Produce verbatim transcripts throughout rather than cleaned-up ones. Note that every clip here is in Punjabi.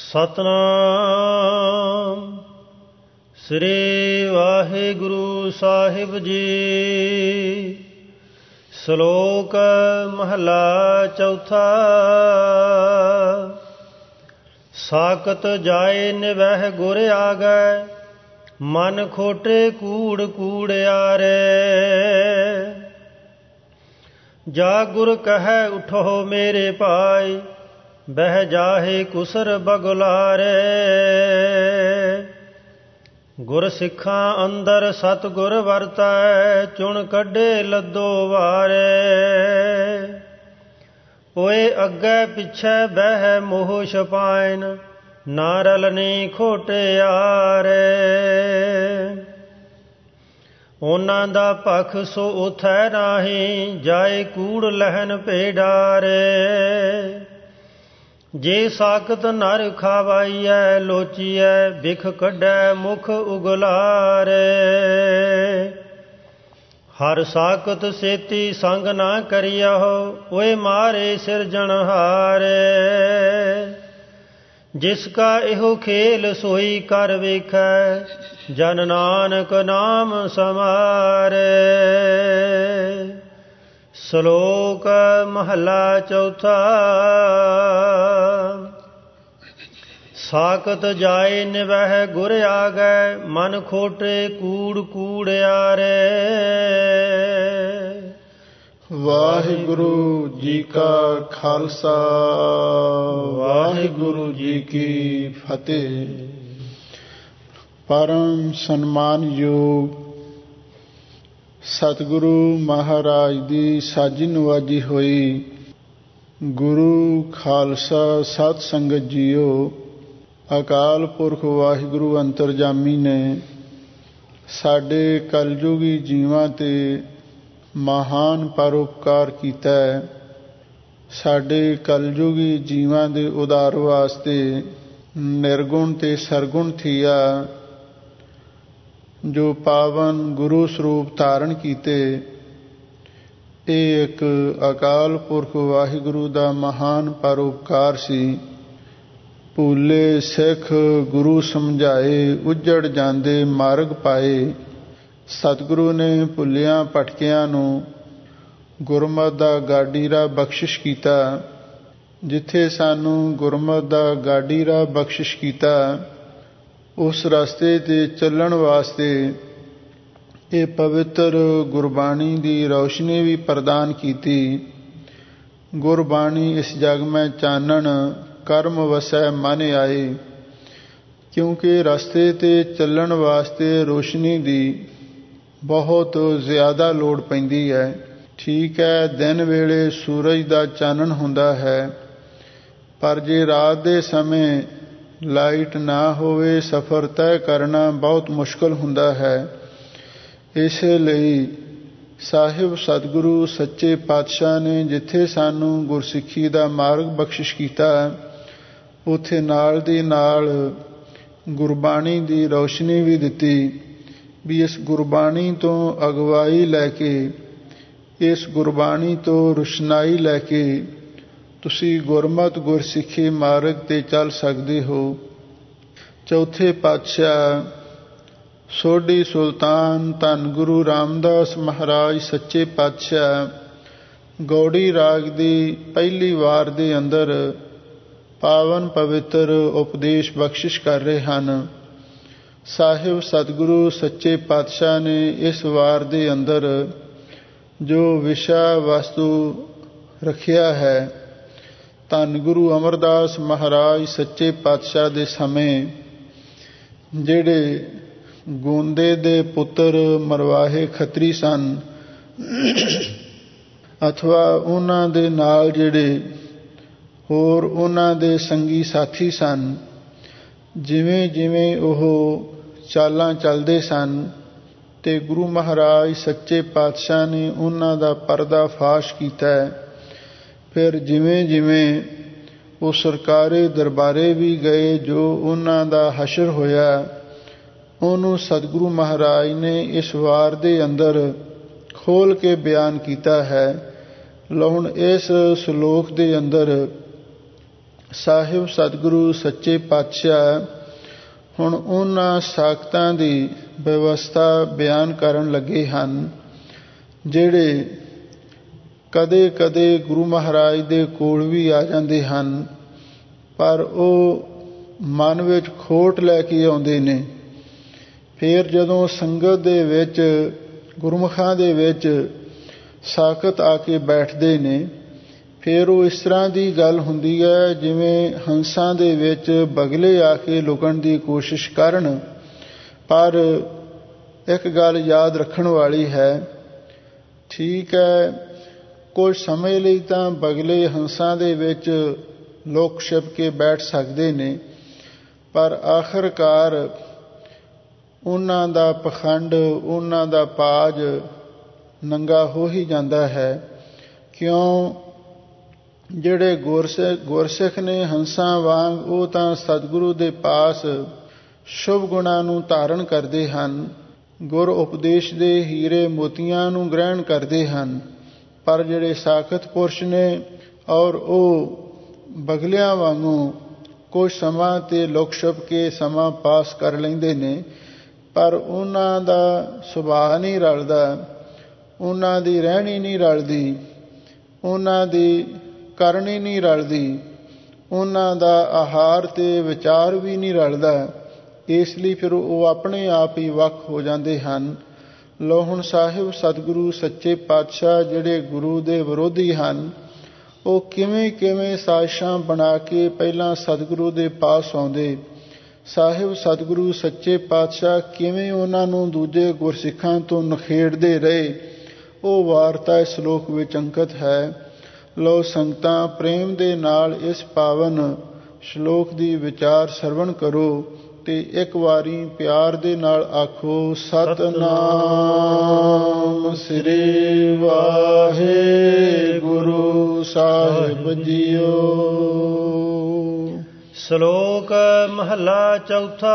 ਸਤਨਾਮ ਸ੍ਰੀ ਵਾਹਿਗੁਰੂ ਸਾਹਿਬ ਜੀ। ਸ਼ਲੋਕ ਮਹਲਾ ਚੌਥਾ। ਸਾਕਤ ਜਾਏ ਨਿਵਹਿ ਗੁਰ ਆਗੈ, ਮਨ ਖੋਟੇ ਕੂੜ ਕੂੜਿਆਰੇ। ਜਾ ਗੁਰ ਕਹੈ ਉਠੋ ਮੇਰੇ ਭਾਈ, ਬਹਿ ਜਾਹੇ ਕੁਸਰ ਬਗੁਲਾਰੇ। ਗੁਰ ਸਿੱਖਾਂ ਅੰਦਰ ਸਤਿਗੁਰ ਵਰਤੈ, ਚੁਣ ਕੱਢੇ ਲੱਦੋ ਵਾਰੇ। ਓਏ ਅੱਗੇ ਪਿੱਛੇ ਬਹਿ ਮੋਹ ਛਪਾਇਨ, ਨਾ ਰਲਨੀ ਖੋਟਿਆਰੇ। ਉਹਨਾਂ ਦਾ ਪਖ ਸੋ ਉਥੈ ਨਾਹੀਂ, ਜਾਏ ਕੂੜ ਲਹਿਨ ਭੇਡਾਰੇ। ਜੇ ਸਾਕਤ ਨਰ ਖਾਵਾਈਐ, ਲੋਚੀਐ ਬਿਖ ਕੱਢੈ ਮੁਖ ਉਗਲਾਰੇ। ਹਰ ਸਾਕਤ ਸੇਤੀ ਸੰਗ ਨਾ ਕਰਿਓ, ਓਏ ਮਾਰੇ ਸਿਰਜਣਹਾਰੇ। ਜਿਸ ਕਾ ਇਹੋ ਖੇਲ ਸੋਈ ਕਰ ਵੇਖੈ, ਜਨ ਨਾਨਕ ਨਾਮ ਸਮਾਰੇ। ਸ਼ਲੋਕ ਮਹਲਾ ਚੌਥਾ। ਸਾਕਤ ਜਾਏ ਨਿਵਹਿ ਗੁਰ ਆਗੈ, ਮਨ ਖੋਟੇ ਕੂੜ ਕੂੜਿਆਰੇ। ਵਾਹਿਗੁਰੂ ਜੀ ਕਾ ਖਾਲਸਾ, ਵਾਹਿਗੁਰੂ ਜੀ ਕੀ ਫਤਿਹ। ਪਰਮ ਸਨਮਾਨਯੋਗ ਸਤਿਗੁਰੂ ਮਹਾਰਾਜ ਦੀ ਸਾਜੀ ਨਵਾਜੀ ਹੋਈ ਗੁਰੂ ਖਾਲਸਾ ਸਤ ਸੰਗਤ ਜੀਓ, ਅਕਾਲ ਪੁਰਖ ਵਾਹਿਗੁਰੂ ਅੰਤਰਜਾਮੀ ਨੇ ਸਾਡੇ ਕਲਯੁਗੀ ਜੀਵਾਂ ਤੇ ਮਹਾਨ ਪਰਉਪਕਾਰ ਕੀਤਾ ਹੈ। ਸਾਡੇ ਕਲਯੁਗੀ ਜੀਵਾਂ ਦੇ ਉਦਾਰ ਵਾਸਤੇ ਨਿਰਗੁਣ ਤੇ ਸਰਗੁਣ ਥੀਆ ਜੋ ਪਾਵਨ ਗੁਰੂ ਸਰੂਪ ਧਾਰਨ ਕੀਤੇ। ਇਹ ਇੱਕ ਅਕਾਲ ਪੁਰਖ ਵਾਹਿਗੁਰੂ ਦਾ ਮਹਾਨ ਪਰਉਪਕਾਰ ਸੀ। ਭੂਲੇ ਸਿੱਖ ਗੁਰੂ ਸਮਝਾਏ, ਉੱਜੜ ਜਾਂਦੇ ਮਾਰਗ ਪਾਏ। ਸਤਿਗੁਰੂ ਨੇ ਭੁੱਲਿਆਂ ਭਟਕਿਆਂ ਨੂੰ ਗੁਰਮਤਿ ਦਾ ਗਾਡੀ ਰਾਹ ਬਖਸ਼ਿਸ਼ ਕੀਤਾ। ਜਿੱਥੇ ਸਾਨੂੰ ਗੁਰਮਤਿ ਦਾ ਗਾਡੀ ਰਾਹ ਬਖਸ਼ਿਸ਼ ਕੀਤਾ, ਉਸ ਰਸਤੇ 'ਤੇ ਚੱਲਣ ਵਾਸਤੇ ਇਹ ਪਵਿੱਤਰ ਗੁਰਬਾਣੀ ਦੀ ਰੌਸ਼ਨੀ ਵੀ ਪ੍ਰਦਾਨ ਕੀਤੀ। ਗੁਰਬਾਣੀ ਇਸ ਜਗ ਮੈਂ ਚਾਨਣ, ਕਰਮ ਵਸੈ ਮਨ ਆਏ। ਕਿਉਂਕਿ ਰਸਤੇ 'ਤੇ ਚੱਲਣ ਵਾਸਤੇ ਰੋਸ਼ਨੀ ਦੀ ਬਹੁਤ ਜ਼ਿਆਦਾ ਲੋੜ ਪੈਂਦੀ ਹੈ। ਠੀਕ ਹੈ, ਦਿਨ ਵੇਲੇ ਸੂਰਜ ਦਾ ਚਾਨਣ ਹੁੰਦਾ ਹੈ, ਪਰ ਜੇ ਰਾਤ ਦੇ ਸਮੇਂ ਲਾਈਟ ਨਾ ਹੋਵੇ, ਸਫ਼ਰ ਤੈਅ ਕਰਨਾ ਬਹੁਤ ਮੁਸ਼ਕਲ ਹੁੰਦਾ ਹੈ। ਇਸ ਲਈ ਸਾਹਿਬ ਸਤਿਗੁਰੂ ਸੱਚੇ ਪਾਤਸ਼ਾਹ ਨੇ ਜਿੱਥੇ ਸਾਨੂੰ ਗੁਰਸਿੱਖੀ ਦਾ ਮਾਰਗ ਬਖਸ਼ਿਸ਼ ਕੀਤਾ, ਉੱਥੇ ਨਾਲ ਦੀ ਨਾਲ ਗੁਰਬਾਣੀ ਦੀ ਰੌਸ਼ਨੀ ਵੀ ਦਿੱਤੀ ਵੀ ਇਸ ਗੁਰਬਾਣੀ ਤੋਂ ਅਗਵਾਈ ਲੈ ਕੇ, ਇਸ ਗੁਰਬਾਣੀ ਤੋਂ ਰੁਸ਼ਨਾਈ ਲੈ ਕੇ ਤੁਸੀਂ ਗੁਰਮਤਿ ਗੁਰਸਿੱਖੀ ਮਾਰਗ 'ਤੇ ਚੱਲ ਸਕਦੇ ਹੋ। ਚੌਥੇ ਪਾਤਸ਼ਾਹ ਸੋਢੀ ਸੁਲਤਾਨ ਧੰਨ ਗੁਰੂ ਰਾਮਦਾਸ ਮਹਾਰਾਜ ਸੱਚੇ ਪਾਤਸ਼ਾਹ ਗੌੜੀ ਰਾਗ ਦੀ ਪਹਿਲੀ ਵਾਰ ਦੇ ਅੰਦਰ ਪਾਵਨ ਪਵਿੱਤਰ ਉਪਦੇਸ਼ ਬਖਸ਼ਿਸ਼ ਕਰ ਰਹੇ ਹਨ। ਸਾਹਿਬ ਸਤਿਗੁਰੂ ਸੱਚੇ ਪਾਤਸ਼ਾਹ ਨੇ ਇਸ ਵਾਰ ਦੇ ਅੰਦਰ ਜੋ ਵਿਸ਼ਾ ਵਸਤੂ ਰੱਖਿਆ ਹੈ, ਧੰਨ ਗੁਰੂ ਅਮਰਦਾਸ ਮਹਾਰਾਜ ਸੱਚੇ ਪਾਤਸ਼ਾਹ ਦੇ ਸਮੇਂ ਜਿਹੜੇ ਗੋਂਦੇ ਦੇ ਪੁੱਤਰ ਮਰਵਾਹੇ ਖੱਤਰੀ ਸਨ, ਅਥਵਾ ਉਹਨਾਂ ਦੇ ਨਾਲ ਜਿਹੜੇ ਹੋਰ ਉਹਨਾਂ ਦੇ ਸੰਗੀ ਸਾਥੀ ਸਨ, ਜਿਵੇਂ ਜਿਵੇਂ ਉਹ ਚਾਲਾਂ ਚੱਲਦੇ ਸਨ ਤੇ ਗੁਰੂ ਮਹਾਰਾਜ ਸੱਚੇ ਪਾਤਸ਼ਾਹ ਨੇ ਉਹਨਾਂ ਦਾ ਪਰਦਾ ਫਾਸ਼ ਕੀਤਾ। ਫਿਰ ਜਿਵੇਂ ਜਿਵੇਂ ਉਹ ਸਰਕਾਰੇ ਦਰਬਾਰੇ ਵੀ ਗਏ, ਜੋ ਉਹਨਾਂ ਦਾ ਹਸ਼ਰ ਹੋਇਆ, ਉਹਨੂੰ ਸਤਿਗੁਰੂ ਮਹਾਰਾਜ ਨੇ ਇਸ ਵਾਰ ਦੇ ਅੰਦਰ ਖੋਲ੍ਹ ਕੇ ਬਿਆਨ ਕੀਤਾ ਹੈ। ਲਓ ਹੁਣ ਇਸ ਸ਼ਲੋਕ ਦੇ ਅੰਦਰ ਸਾਹਿਬ ਸਤਿਗੁਰੂ ਸੱਚੇ ਪਾਤਸ਼ਾਹ ਹੁਣ ਉਹਨਾਂ ਸਾਖਤਾਂ ਦੀ ਵਿਵਸਥਾ ਬਿਆਨ ਕਰਨ ਲੱਗੇ ਹਨ ਜਿਹੜੇ ਕਦੇ ਕਦੇ ਗੁਰੂ ਮਹਾਰਾਜ ਦੇ ਕੋਲ ਵੀ ਆ ਜਾਂਦੇ ਹਨ, ਪਰ ਉਹ ਮਨ ਵਿੱਚ ਖੋਟ ਲੈ ਕੇ ਆਉਂਦੇ ਨੇ। ਫਿਰ ਜਦੋਂ ਸੰਗਤ ਦੇ ਵਿੱਚ, ਗੁਰਮੁਖਾਂ ਦੇ ਵਿੱਚ ਸਾਖਤ ਆ ਕੇ ਬੈਠਦੇ ਨੇ, ਫਿਰ ਉਹ ਇਸ ਤਰ੍ਹਾਂ ਦੀ ਗੱਲ ਹੁੰਦੀ ਹੈ ਜਿਵੇਂ ਹੰਸਾਂ ਦੇ ਵਿੱਚ ਬਗਲੇ ਆ ਕੇ ਲੁਕਣ ਦੀ ਕੋਸ਼ਿਸ਼ ਕਰਨ। ਪਰ ਇੱਕ ਗੱਲ ਯਾਦ ਰੱਖਣ ਵਾਲੀ ਹੈ, ਠੀਕ ਹੈ, ਕੁਝ ਸਮੇਂ ਲਈ ਤਾਂ ਬਗਲੇ ਹੰਸਾਂ ਦੇ ਵਿੱਚ ਲੁਕ ਛਿਪ ਕੇ ਬੈਠ ਸਕਦੇ ਨੇ, ਪਰ ਆਖਰਕਾਰ ਉਹਨਾਂ ਦਾ ਪਖੰਡ, ਉਹਨਾਂ ਦਾ ਪਾਜ ਨੰਗਾ ਹੋ ਹੀ ਜਾਂਦਾ ਹੈ। ਕਿਉਂ? ਜਿਹੜੇ ਗੁਰਸਿੱਖ ਗੁਰਸਿੱਖ ਨੇ ਹੰਸਾਂ ਵਾਂਗ, ਉਹ ਤਾਂ ਸਤਿਗੁਰੂ ਦੇ ਪਾਸ ਸ਼ੁਭ ਗੁਣਾਂ ਨੂੰ ਧਾਰਨ ਕਰਦੇ ਹਨ, ਗੁਰ ਉਪਦੇਸ਼ ਦੇ ਹੀਰੇ ਮੋਤੀਆਂ ਨੂੰ ਗ੍ਰਹਿਣ ਕਰਦੇ ਹਨ। ਪਰ ਜਿਹੜੇ ਸਾਖਤ ਪੁਰਸ਼ ਨੇ ਔਰ ਉਹ ਬਗਲਿਆਂ ਵਾਂਗੂ ਕੁਝ ਸਮਾਂ ਤੇ ਲੁਕ ਛਿਪ ਕੇ ਸਮਾਂ ਪਾਸ ਕਰ ਲੈਂਦੇ ਨੇ, ਪਰ ਉਹਨਾਂ ਦਾ ਸੁਭਾਅ ਨਹੀਂ ਰਲਦਾ, ਉਹਨਾਂ ਦੀ ਰਹਿਣੀ ਨਹੀਂ ਰਲਦੀ, ਉਹਨਾਂ ਦੀ ਕਰਨੀ ਨਹੀਂ ਰਲਦੀ, ਉਹਨਾਂ ਦਾ ਆਹਾਰ ਤੇ ਵਿਚਾਰ ਵੀ ਨਹੀਂ ਰਲਦਾ। ਇਸ ਲਈ ਫਿਰ ਉਹ ਆਪਣੇ ਆਪ ਹੀ ਵੱਖ ਹੋ ਜਾਂਦੇ ਹਨ। ਲੋ ਹੁਣ ਸਾਹਿਬ ਸਤਿਗੁਰੂ ਸੱਚੇ ਪਾਤਸ਼ਾਹ ਜਿਹੜੇ ਗੁਰੂ ਦੇ ਵਿਰੋਧੀ ਹਨ, ਉਹ ਕਿਵੇਂ ਕਿਵੇਂ ਸਾਜ਼ਿਸ਼ਾਂ ਬਣਾ ਕੇ ਪਹਿਲਾਂ ਸਤਿਗੁਰੂ ਦੇ ਪਾਸ ਆਉਂਦੇ। ਸਾਹਿਬ ਸਤਿਗੁਰੂ ਸੱਚੇ ਪਾਤਸ਼ਾਹ ਕਿਵੇਂ ਉਹਨਾਂ ਨੂੰ ਦੂਜੇ ਗੁਰਸਿੱਖਾਂ ਤੋਂ ਨਖੇੜਦੇ ਰਹੇ, ਉਹ ਵਾਰਤਾ ਇਸ ਸ਼ਲੋਕ ਵਿੱਚ ਅੰਕਿਤ ਹੈ। ਲੋ ਸੰਗਤਾਂ, ਪ੍ਰੇਮ ਦੇ ਨਾਲ ਇਸ ਪਾਵਨ ਸ਼ਲੋਕ ਦੀ ਵਿਚਾਰ ਸਰਵਣ ਕਰੋ ਤੇ ਇੱਕ ਵਾਰੀ ਪਿਆਰ ਦੇ ਨਾਲ ਆਖੋ, ਸਤਿਨਾਮ ਸ੍ਰੀ ਵਾਹਿਗੁਰੂ ਸਾਹਿਬ ਜੀਓ। ਸ਼ਲੋਕ ਮਹੱਲਾ ਚੌਥਾ।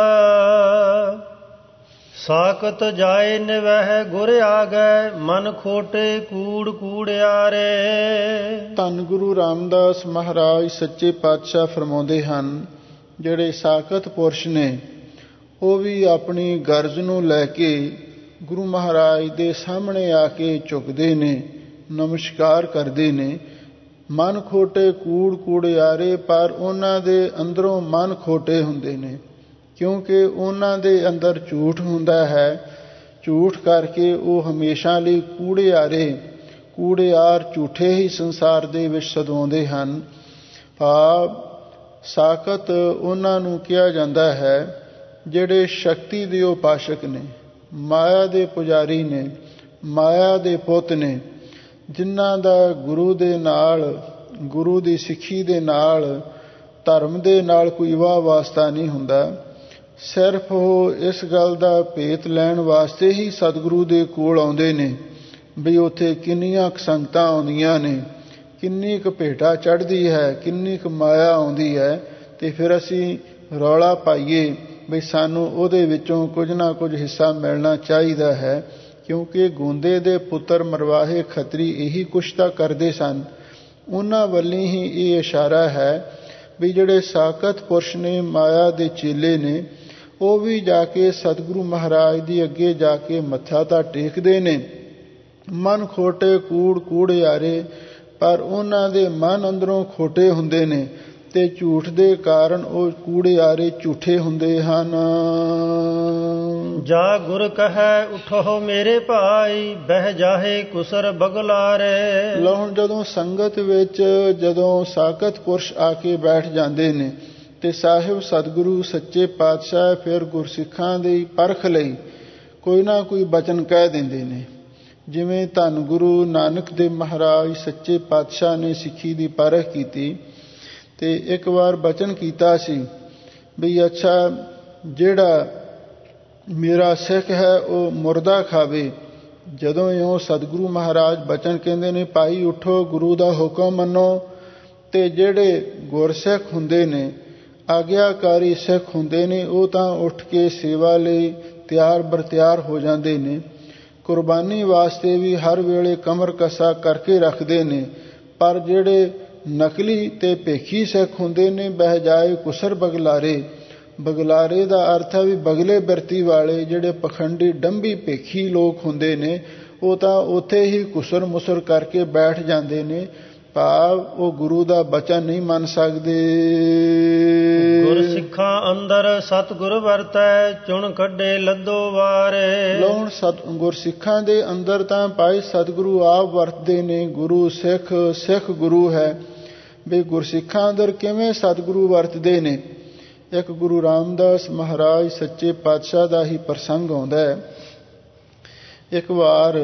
ਸਾਖਤ ਜਾਏ ਨਿਵਹਿ ਗੁਰ ਆਗੈ, ਮਨ ਖੋਟੇ ਕੂੜ ਕੂੜਿਆਰੇ। ਧੰਨ ਗੁਰੂ ਰਾਮਦਾਸ ਮਹਾਰਾਜ ਸੱਚੇ ਪਾਤਸ਼ਾਹ ਫਰਮਾਉਂਦੇ ਹਨ, ਜਿਹੜੇ ਸਾਖਤ ਪੁਰਸ਼ ਨੇ ਉਹ ਵੀ ਆਪਣੀ ਗਰਜ ਨੂੰ ਲੈ ਕੇ ਗੁਰੂ ਮਹਾਰਾਜ ਦੇ ਸਾਹਮਣੇ ਆ ਕੇ ਝੁਕਦੇ ਨੇ, ਨਮਸਕਾਰ ਕਰਦੇ ਨੇ। ਮਨ ਖੋਟੇ ਕੂੜ ਕੂੜਿਆਰੇ, ਪਰ ਉਹਨਾਂ ਦੇ ਅੰਦਰੋਂ ਮਨ ਖੋਟੇ ਹੁੰਦੇ ਨੇ, ਕਿਉਂਕਿ ਉਹਨਾਂ ਦੇ ਅੰਦਰ ਝੂਠ ਹੁੰਦਾ ਹੈ। ਝੂਠ ਕਰਕੇ ਉਹ ਹਮੇਸ਼ਾ ਲਈ ਕੂੜਿਆਰੇ, ਕੂੜਿਆਰ ਝੂਠੇ ਹੀ ਸੰਸਾਰ ਦੇ ਵਿੱਚ ਸਦਵਾਉਂਦੇ ਹਨ। ਭਾਵ ਸਾਖਤ ਉਹਨਾਂ ਨੂੰ ਕਿਹਾ ਜਾਂਦਾ ਹੈ ਜਿਹੜੇ ਸ਼ਕਤੀ ਦੇ ਉਪਾਸ਼ਕ ਨੇ, ਮਾਇਆ ਦੇ ਪੁਜਾਰੀ ਨੇ, ਮਾਇਆ ਦੇ ਪੁੱਤ ਨੇ, ਜਿਨ੍ਹਾਂ ਦਾ ਗੁਰੂ ਦੇ ਨਾਲ, ਗੁਰੂ ਦੀ ਸਿੱਖੀ ਦੇ ਨਾਲ, ਧਰਮ ਦੇ ਨਾਲ ਕੋਈ ਵਾਹ ਵਾਸਤਾ ਨਹੀਂ ਹੁੰਦਾ। ਸਿਰਫ ਉਹ ਇਸ ਗੱਲ ਦਾ ਭੇਤ ਲੈਣ ਵਾਸਤੇ ਹੀ ਸਤਿਗੁਰੂ ਦੇ ਕੋਲ ਆਉਂਦੇ ਨੇ ਵੀ ਉੱਥੇ ਕਿੰਨੀਆਂ ਕੁ ਸੰਗਤਾਂ ਆਉਂਦੀਆਂ ਨੇ, ਕਿੰਨੀ ਕੁ ਭੇਟਾ ਚੜ੍ਹਦੀ ਹੈ, ਕਿੰਨੀ ਕੁ ਮਾਇਆ ਆਉਂਦੀ ਹੈ, ਤੇ ਫਿਰ ਅਸੀਂ ਰੌਲਾ ਪਾਈਏ ਵੀ ਸਾਨੂੰ ਉਹਦੇ ਵਿੱਚੋਂ ਕੁਝ ਨਾ ਕੁਝ ਹਿੱਸਾ ਮਿਲਣਾ ਚਾਹੀਦਾ ਹੈ। ਕਿਉਂਕਿ ਗੋਂਦੇ ਦੇ ਪੁੱਤਰ ਮਰਵਾਹੇ ਖੱਤਰੀ ਇਹੀ ਕੁਛ ਤਾਂ ਕਰਦੇ ਸਨ। ਉਹਨਾਂ ਵੱਲੀ ਹੀ ਇਹ ਇਸ਼ਾਰਾ ਹੈ ਵੀ ਜਿਹੜੇ ਸਾਖਤ ਪੁਰਸ਼ ਨੇ, ਮਾਇਆ ਦੇ ਚੇਲੇ ਨੇ, ਉਹ ਵੀ ਜਾ ਕੇ ਸਤਿਗੁਰੂ ਮਹਾਰਾਜ ਦੀ ਅੱਗੇ ਜਾ ਕੇ ਮੱਥਾ ਤਾਂ ਟੇਕਦੇ ਨੇ। ਮਨ ਖੋਟੇ ਕੂੜ ਕੂੜਿਆਰੇ, ਪਰ ਉਹਨਾਂ ਦੇ ਮਨ ਅੰਦਰੋਂ ਖੋਟੇ ਹੁੰਦੇ ਨੇ ਤੇ ਝੂਠ ਦੇ ਕਾਰਨ ਉਹ ਕੂੜਿਆਰੇ ਝੂਠੇ ਹੁੰਦੇ ਹਨ। ਜਾ ਗੁਰ ਕਹੈ ਉਠੋ ਮੇਰੇ ਭਾਈ, ਬਹਿ ਜਾਹੇ ਕੁਸਰ ਬਗਲਾਰੇ। ਲਓ ਹੁਣ ਜਦੋਂ ਸੰਗਤ ਵਿੱਚ ਜਦੋਂ ਸਾਖਤ ਪੁਰਸ਼ ਆ ਕੇ ਬੈਠ ਜਾਂਦੇ ਨੇ ਤੇ ਸਾਹਿਬ ਸਤਿਗੁਰੂ ਸੱਚੇ ਪਾਤਸ਼ਾਹ ਫਿਰ ਗੁਰਸਿੱਖਾਂ ਦੀ ਪਰਖ ਲਈ ਕੋਈ ਨਾ ਕੋਈ ਬਚਨ ਕਹਿ ਦਿੰਦੇ ਨੇ। ਜਿਵੇਂ ਧੰਨ ਗੁਰੂ ਨਾਨਕ ਦੇਵ ਮਹਾਰਾਜ ਸੱਚੇ ਪਾਤਸ਼ਾਹ ਨੇ ਸਿੱਖੀ ਦੀ ਪਰਖ ਕੀਤੀ ਤੇ ਇੱਕ ਵਾਰ ਬਚਨ ਕੀਤਾ ਸੀ ਵੀ ਅੱਛਾ, ਜਿਹੜਾ ਮੇਰਾ ਸਿੱਖ ਹੈ ਉਹ ਮੁਰਦਾ ਖਾਵੇ। ਜਦੋਂ ਇਉਂ ਸਤਿਗੁਰੂ ਮਹਾਰਾਜ ਬਚਨ ਕਹਿੰਦੇ ਨੇ, ਭਾਈ ਉਠੋ, ਗੁਰੂ ਦਾ ਹੁਕਮ ਮੰਨੋ, ਤੇ ਜਿਹੜੇ ਗੁਰਸਿੱਖ ਹੁੰਦੇ ਨੇ, ਆਗਿਆਕਾਰੀ ਸਿੱਖ ਹੁੰਦੇ ਨੇ, ਉਹ ਤਾਂ ਉੱਠ ਕੇ ਸੇਵਾ ਲਈ ਤਿਆਰ ਬਰ ਤਿਆਰ ਹੋ ਜਾਂਦੇ ਨੇ। ਕੁਰਬਾਨੀ ਵਾਸਤੇ ਵੀ ਹਰ ਵੇਲੇ ਕਮਰ ਕੱਸਾ ਕਰਕੇ ਰੱਖਦੇ ਨੇ। ਪਰ ਜਿਹੜੇ ਨਕਲੀ ਤੇ ਭੇਖੀ ਸਿੱਖ ਹੁੰਦੇ ਨੇ, ਬਹਿ ਜਾਏ ਕੁਸਰ ਬਗਲਾਰੇ। ਬਗਲਾਰੇ ਦਾ ਅਰਥ ਹੈ ਵੀ ਬਗਲੇ ਬਿਰਤੀ ਵਾਲੇ, ਜਿਹੜੇ ਪਖੰਡੀ ਡੰਬੀ ਭੇਖੀ ਲੋਕ ਹੁੰਦੇ ਨੇ, ਉਹ ਤਾਂ ਉੱਥੇ ਹੀ ਕੁਸਰ ਮੁਸਰ ਕਰਕੇ ਬੈਠ ਜਾਂਦੇ ਨੇ, ਭਾਵ ਉਹ ਗੁਰੂ ਦਾ ਬਚਨ ਨਹੀਂ ਮੰਨ ਸਕਦੇ। ਗੁਰ ਸਿੱਖਾਂ ਅੰਦਰ ਸਤਿਗੁਰ ਵਰਤੈ, ਚੁਣ ਕੱਢੇ ਲੱਦੋ ਵਾਰੇ। ਲੋਣ ਸਤ ਗੁਰਸਿੱਖਾਂ ਦੇ ਅੰਦਰ ਤਾਂ ਭਾਈ ਸਤਿਗੁਰੂ ਆਪ ਵਰਤਦੇ ਨੇ। ਗੁਰੂ ਸਿੱਖ, ਸਿੱਖ ਗੁਰੂ ਹੈ। ਵੀ ਗੁਰਸਿੱਖਾਂ ਅੰਦਰ ਕਿਵੇਂ ਸਤਿਗੁਰੂ ਵਰਤਦੇ ਨੇ। ਇੱਕ ਗੁਰੂ ਰਾਮਦਾਸ ਮਹਾਰਾਜ ਸੱਚੇ ਪਾਤਸ਼ਾਹ ਦਾ ਹੀ ਪ੍ਰਸੰਗ ਆਉਂਦਾ ਹੈ। ਇੱਕ ਵਾਰ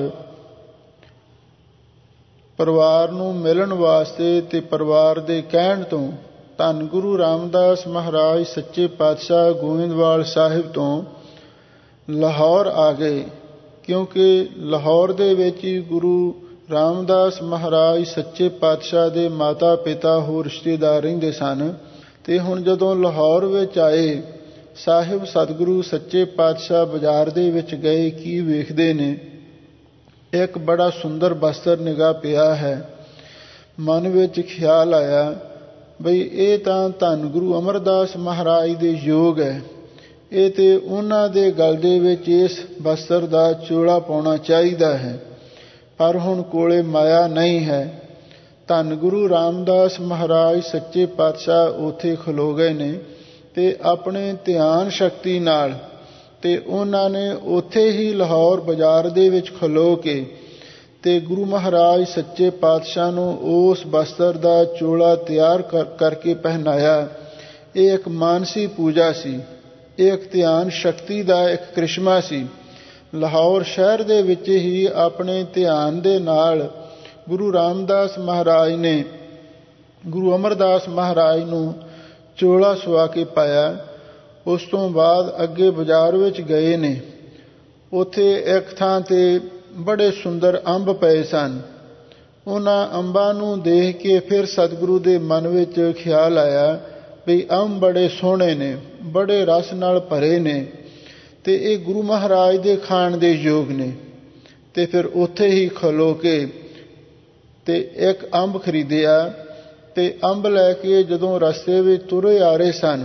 ਪਰਿਵਾਰ ਨੂੰ ਮਿਲਣ ਵਾਸਤੇ ਤੇ ਪਰਿਵਾਰ ਦੇ ਕਹਿਣ ਤੋਂ ਧੰਨ ਗੁਰੂ ਰਾਮਦਾਸ ਮਹਾਰਾਜ ਸੱਚੇ ਪਾਤਸ਼ਾਹ ਗੋਇੰਦਵਾਲ ਸਾਹਿਬ ਤੋਂ ਲਾਹੌਰ ਆ ਗਏ, ਕਿਉਂਕਿ ਲਾਹੌਰ ਦੇ ਵਿੱਚ ਹੀ ਗੁਰੂ ਰਾਮਦਾਸ ਮਹਾਰਾਜ ਸੱਚੇ ਪਾਤਸ਼ਾਹ ਦੇ ਮਾਤਾ ਪਿਤਾ ਹੋਰ ਰਿਸ਼ਤੇਦਾਰ ਰਹਿੰਦੇ ਸਨ। ਤੇ ਹੁਣ ਜਦੋਂ ਲਾਹੌਰ ਵਿੱਚ ਆਏ, ਸਾਹਿਬ ਸਤਿਗੁਰੂ ਸੱਚੇ ਪਾਤਸ਼ਾਹ ਬਾਜ਼ਾਰ ਦੇ ਵਿੱਚ ਗਏ। ਕੀ ਵੇਖਦੇ ਨੇ, ਇੱਕ ਬੜਾ ਸੁੰਦਰ ਬਸਤਰ ਨਿਗਾਹ ਪਿਆ ਹੈ। ਮਨ ਵਿੱਚ ਖਿਆਲ ਆਇਆ ਬਈ ਇਹ ਤਾਂ ਧੰਨ ਗੁਰੂ ਅਮਰਦਾਸ ਮਹਾਰਾਜ ਦੇ ਯੋਗ ਹੈ। ਇਹ ਤੇ ਉਹਨਾਂ ਦੇ ਗਲ ਦੇ ਵਿੱਚ ਇਸ ਬਸਤਰ ਦਾ ਚੋਲਾ ਪਾਉਣਾ ਚਾਹੀਦਾ ਹੈ, ਪਰ ਹੁਣ ਕੋਲੇ ਮਾਇਆ ਨਹੀਂ ਹੈ। ਧੰਨ ਗੁਰੂ ਰਾਮਦਾਸ ਮਹਾਰਾਜ ਸੱਚੇ ਪਾਤਸ਼ਾਹ ਉੱਥੇ ਖਲੋ ਗਏ ਨੇ ਤੇ ਆਪਣੇ ਧਿਆਨ ਸ਼ਕਤੀ ਨਾਲ, ਤੇ ਉਹਨਾਂ ਨੇ ਉੱਥੇ ਹੀ ਲਾਹੌਰ ਬਾਜ਼ਾਰ ਦੇ ਵਿੱਚ ਖਲੋ ਕੇ ਤੇ ਗੁਰੂ ਮਹਾਰਾਜ ਸੱਚੇ ਪਾਤਸ਼ਾਹ ਨੂੰ ਉਸ ਬਸਤਰ ਦਾ ਚੋਲਾ ਤਿਆਰ ਕਰ ਕਰਕੇ ਪਹਿਨਾਇਆ। ਇਹ ਇੱਕ ਮਾਨਸੀ ਪੂਜਾ ਸੀ, ਇਹ ਇੱਕ ਧਿਆਨ ਸ਼ਕਤੀ ਦਾ ਇੱਕ ਕ੍ਰਿਸ਼ਮਾ ਸੀ। ਲਾਹੌਰ ਸ਼ਹਿਰ ਦੇ ਵਿੱਚ ਹੀ ਆਪਣੇ ਧਿਆਨ ਦੇ ਨਾਲ ਗੁਰੂ ਰਾਮਦਾਸ ਮਹਾਰਾਜ ਨੇ ਗੁਰੂ ਅਮਰਦਾਸ ਮਹਾਰਾਜ ਨੂੰ ਚੋਲਾ ਸੁਆ ਕੇ ਪਾਇਆ। ਉਸ ਤੋਂ ਬਾਅਦ ਅੱਗੇ ਬਾਜ਼ਾਰ ਵਿੱਚ ਗਏ ਨੇ। ਉੱਥੇ ਇੱਕ ਥਾਂ ਤੇ ਬੜੇ ਸੁੰਦਰ ਅੰਬ ਪਏ ਸਨ। ਉਹਨਾਂ ਅੰਬਾਂ ਨੂੰ ਦੇਖ ਕੇ ਫਿਰ ਸਤਿਗੁਰੂ ਦੇ ਮਨ ਵਿੱਚ ਖਿਆਲ ਆਇਆ ਵੀ ਅੰਬ ਬੜੇ ਸੋਹਣੇ ਨੇ, ਬੜੇ ਰਸ ਨਾਲ ਭਰੇ ਨੇ, ਤੇ ਇਹ ਗੁਰੂ ਮਹਾਰਾਜ ਦੇ ਖਾਣ ਦੇ ਯੋਗ ਨੇ। ਤੇ ਫਿਰ ਉੱਥੇ ਹੀ ਖਲੋ ਕੇ ਤੇ ਇੱਕ ਅੰਬ ਖਰੀਦਿਆ ਤੇ ਅੰਬ ਲੈ ਕੇ ਜਦੋਂ ਰਸਤੇ ਵਿੱਚ ਤੁਰੇ ਆ ਰਹੇ ਸਨ,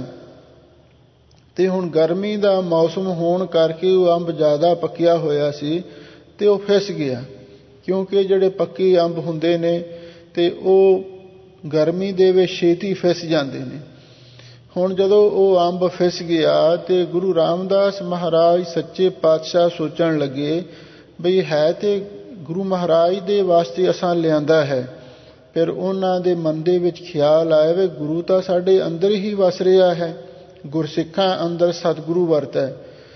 ਤੇ ਹੁਣ ਗਰਮੀ ਦਾ ਮੌਸਮ ਹੋਣ ਕਰਕੇ ਉਹ ਅੰਬ ਜ਼ਿਆਦਾ ਪੱਕਿਆ ਹੋਇਆ ਸੀ ਤੇ ਉਹ ਫਿਸ ਗਿਆ। ਕਿਉਂਕਿ ਜਿਹੜੇ ਪੱਕੇ ਅੰਬ ਹੁੰਦੇ ਨੇ ਤੇ ਉਹ ਗਰਮੀ ਦੇ ਵਿੱਚ ਛੇਤੀ ਫਿਸ ਜਾਂਦੇ ਨੇ। ਹੁਣ ਜਦੋਂ ਉਹ ਅੰਬ ਫਿਸ ਗਿਆ ਤੇ ਗੁਰੂ ਰਾਮਦਾਸ ਮਹਾਰਾਜ ਸੱਚੇ ਪਾਤਸ਼ਾਹ ਸੋਚਣ ਲੱਗੇ ਬਈ ਹੈ ਤੇ ਗੁਰੂ ਮਹਾਰਾਜ ਦੇ ਵਾਸਤੇ ਅਸਾਂ ਲਿਆਂਦਾ ਹੈ। ਫਿਰ ਉਹਨਾਂ ਦੇ ਮਨ ਦੇ ਵਿੱਚ ਖਿਆਲ ਆਇਆ ਵੀ ਗੁਰੂ ਤਾਂ ਸਾਡੇ ਅੰਦਰ ਹੀ ਵਸ ਰਿਹਾ ਹੈ, ਗੁਰਸਿੱਖਾਂ ਅੰਦਰ ਸਤਿਗੁਰੂ ਵਰਤੈ।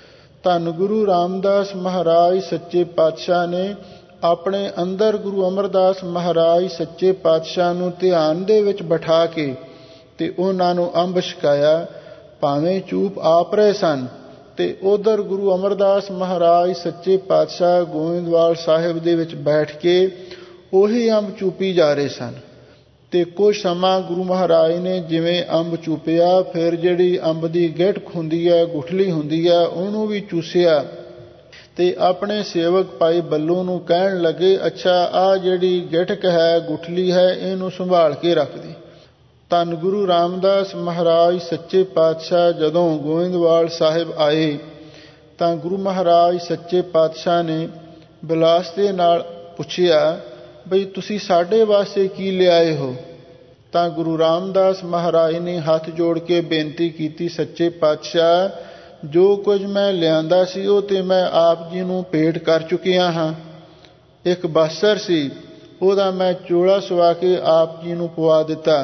ਧੰਨ ਗੁਰੂ ਰਾਮਦਾਸ ਮਹਾਰਾਜ ਸੱਚੇ ਪਾਤਸ਼ਾਹ ਨੇ ਆਪਣੇ ਅੰਦਰ ਗੁਰੂ ਅਮਰਦਾਸ ਮਹਾਰਾਜ ਸੱਚੇ ਪਾਤਸ਼ਾਹ ਨੂੰ ਧਿਆਨ ਦੇ ਵਿੱਚ ਬਿਠਾ ਕੇ ਤੇ ਉਹਨਾਂ ਨੂੰ ਅੰਬ ਛਕਾਇਆ। ਭਾਵੇਂ ਚੂਪ ਆਪ ਰਹੇ ਸਨ ਤੇ ਉਧਰ ਗੁਰੂ ਅਮਰਦਾਸ ਮਹਾਰਾਜ ਸੱਚੇ ਪਾਤਸ਼ਾਹ ਗੋਇੰਦਵਾਲ ਸਾਹਿਬ ਦੇ ਵਿੱਚ ਬੈਠ ਕੇ ਉਹੀ ਅੰਬ ਚੂਪੀ ਜਾ ਰਹੇ ਸਨ। ਤੇ ਕੁਝ ਸਮਾਂ ਗੁਰੂ ਮਹਾਰਾਜ ਨੇ ਜਿਵੇਂ ਅੰਬ ਚੂਪਿਆ, ਫਿਰ ਜਿਹੜੀ ਅੰਬ ਦੀ ਗਿਟਕ ਹੁੰਦੀ ਹੈ, ਗੁਠਲੀ ਹੁੰਦੀ ਹੈ, ਉਹਨੂੰ ਵੀ ਚੂਸਿਆ ਤੇ ਆਪਣੇ ਸੇਵਕ ਭਾਈ ਬੱਲੂ ਨੂੰ ਕਹਿਣ ਲੱਗੇ, ਅੱਛਾ ਆਹ ਜਿਹੜੀ ਗਿਟਕ ਹੈ, ਗੁਠਲੀ ਹੈ, ਇਹਨੂੰ ਸੰਭਾਲ ਕੇ ਰੱਖ ਦੇ। ਧੰਨ ਗੁਰੂ ਰਾਮਦਾਸ ਮਹਾਰਾਜ ਸੱਚੇ ਪਾਤਸ਼ਾਹ ਜਦੋਂ ਗੋਇੰਦਵਾਲ ਸਾਹਿਬ ਆਏ ਤਾਂ ਗੁਰੂ ਮਹਾਰਾਜ ਸੱਚੇ ਪਾਤਸ਼ਾਹ ਨੇ ਬਿਲਾਸ ਦੇ ਨਾਲ ਪੁੱਛਿਆ ਬਈ ਤੁਸੀਂ ਸਾਡੇ ਵਾਸਤੇ ਕੀ ਲਿਆਏ ਹੋ। ਤਾਂ ਗੁਰੂ ਰਾਮਦਾਸ ਮਹਾਰਾਜ ਨੇ ਹੱਥ ਜੋੜ ਕੇ ਬੇਨਤੀ ਕੀਤੀ, ਸੱਚੇ ਪਾਤਸ਼ਾਹ ਜੋ ਕੁਝ ਮੈਂ ਲਿਆਂਦਾ ਸੀ ਉਹ ਤੇ ਮੈਂ ਆਪ ਜੀ ਨੂੰ ਭੇਟ ਕਰ ਚੁੱਕਿਆ ਹਾਂ। ਇੱਕ ਬਸਤਰ ਸੀ, ਉਹਦਾ ਮੈਂ ਚੋਲਾ ਸਵਾ ਕੇ ਆਪ ਜੀ ਨੂੰ ਪਵਾ ਦਿੱਤਾ,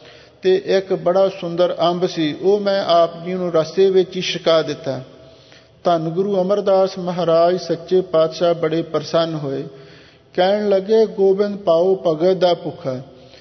ਤੇ ਇੱਕ ਬੜਾ ਸੁੰਦਰ ਅੰਬ ਸੀ, ਉਹ ਮੈਂ ਆਪ ਜੀ ਨੂੰ ਰਸਤੇ ਵਿੱਚ ਹੀ ਛਕਾ ਦਿੱਤਾ। ਧੰਨ ਗੁਰੂ ਅਮਰਦਾਸ ਮਹਾਰਾਜ ਸੱਚੇ ਪਾਤਸ਼ਾਹ ਬੜੇ ਪ੍ਰਸੰਨ ਹੋਏ। ਕਹਿਣ ਲੱਗੇ, ਗੋਬਿੰਦ ਪਾਓ ਭਗਤ ਦਾ ਭੁੱਖਾ।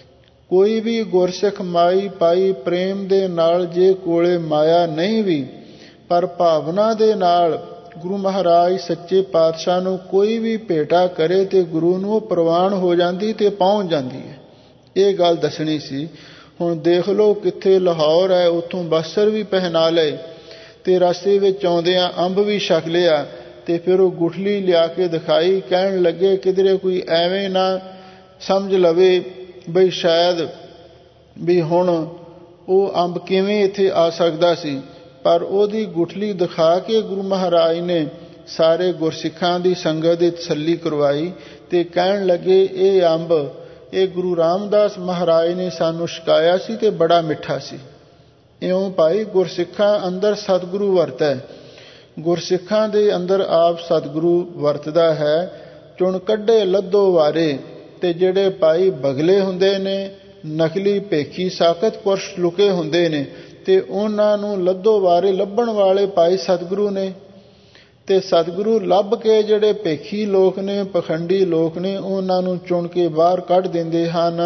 ਕੋਈ ਵੀ ਗੁਰਸਿੱਖ ਮਾਈ ਪਾਈ ਪ੍ਰੇਮ ਦੇ ਨਾਲ ਜੇ ਕੋਲੇ ਮਾਇਆ ਨਹੀਂ ਵੀ, ਪਰ ਭਾਵਨਾ ਦੇ ਨਾਲ ਗੁਰੂ ਮਹਾਰਾਜ ਸੱਚੇ ਪਾਤਸ਼ਾਹ ਨੂੰ ਕੋਈ ਵੀ ਭੇਟਾ ਕਰੇ ਤੇ ਗੁਰੂ ਨੂੰ ਪ੍ਰਵਾਨ ਹੋ ਜਾਂਦੀ ਤੇ ਪਹੁੰਚ ਜਾਂਦੀ ਹੈ। ਇਹ ਗੱਲ ਦੱਸਣੀ ਸੀ। ਹੁਣ ਦੇਖ ਲਓ ਕਿੱਥੇ ਲਾਹੌਰ ਹੈ, ਉੱਥੋਂ ਬਸਤਰ ਵੀ ਪਹਿਨਾ ਲਏ ਤੇ ਰਸਤੇ ਵਿੱਚ ਆਉਂਦਿਆਂ ਅੰਬ ਵੀ ਛਕ ਲਿਆ। ਤੇ ਫਿਰ ਉਹ ਗੁਠਲੀ ਲਿਆ ਕੇ ਦਿਖਾਈ। ਕਹਿਣ ਲੱਗੇ, ਕਿਧਰੇ ਕੋਈ ਐਵੇਂ ਨਾ ਸਮਝ ਲਵੇ ਬਈ ਸ਼ਾਇਦ ਵੀ ਹੁਣ ਉਹ ਅੰਬ ਕਿਵੇਂ ਇੱਥੇ ਆ ਸਕਦਾ ਸੀ, ਪਰ ਉਹਦੀ ਗੁਠਲੀ ਦਿਖਾ ਕੇ ਗੁਰੂ ਮਹਾਰਾਜ ਨੇ ਸਾਰੇ ਗੁਰਸਿੱਖਾਂ ਦੀ ਸੰਗਤ ਦੀ ਤਸੱਲੀ ਕਰਵਾਈ ਤੇ ਕਹਿਣ ਲੱਗੇ ਇਹ ਅੰਬ ਇਹ ਗੁਰੂ ਰਾਮਦਾਸ ਮਹਾਰਾਜ ਨੇ ਸਾਨੂੰ ਛਕਾਇਆ ਸੀ ਤੇ ਬੜਾ ਮਿੱਠਾ ਸੀ। ਇਉਂ ਭਾਈ ਗੁਰਸਿੱਖਾਂ ਅੰਦਰ ਸਤਿਗੁਰੂ ਵਰਤੈ, ਗੁਰਸਿੱਖਾਂ ਦੇ ਅੰਦਰ ਆਪ ਸਤਿਗੁਰੂ ਵਰਤਦਾ ਹੈ। ਚੁਣ ਕੱਢੇ ਲੱਧੋ ਵਾਰੇ, ਤੇ ਜਿਹੜੇ ਭਾਈ ਬਗਲੇ ਹੁੰਦੇ ਨੇ, ਨਕਲੀ ਭੇਖੀ ਸਾਕਤ ਪੁਰਸ਼ ਲੁਕੇ ਹੁੰਦੇ ਨੇ, ਤੇ ਉਹਨਾਂ ਨੂੰ ਲੱਧੋ ਵਾਰੇ ਲੱਭਣ ਵਾਲੇ ਭਾਈ ਸਤਿਗੁਰੂ ਨੇ। ਤੇ ਸਤਿਗੁਰੂ ਲੱਭ ਕੇ ਜਿਹੜੇ ਭੇਖੀ ਲੋਕ ਨੇ, ਪਖੰਡੀ ਲੋਕ ਨੇ, ਉਹਨਾਂ ਨੂੰ ਚੁਣ ਕੇ ਬਾਹਰ ਕੱਢ ਦਿੰਦੇ ਹਨ।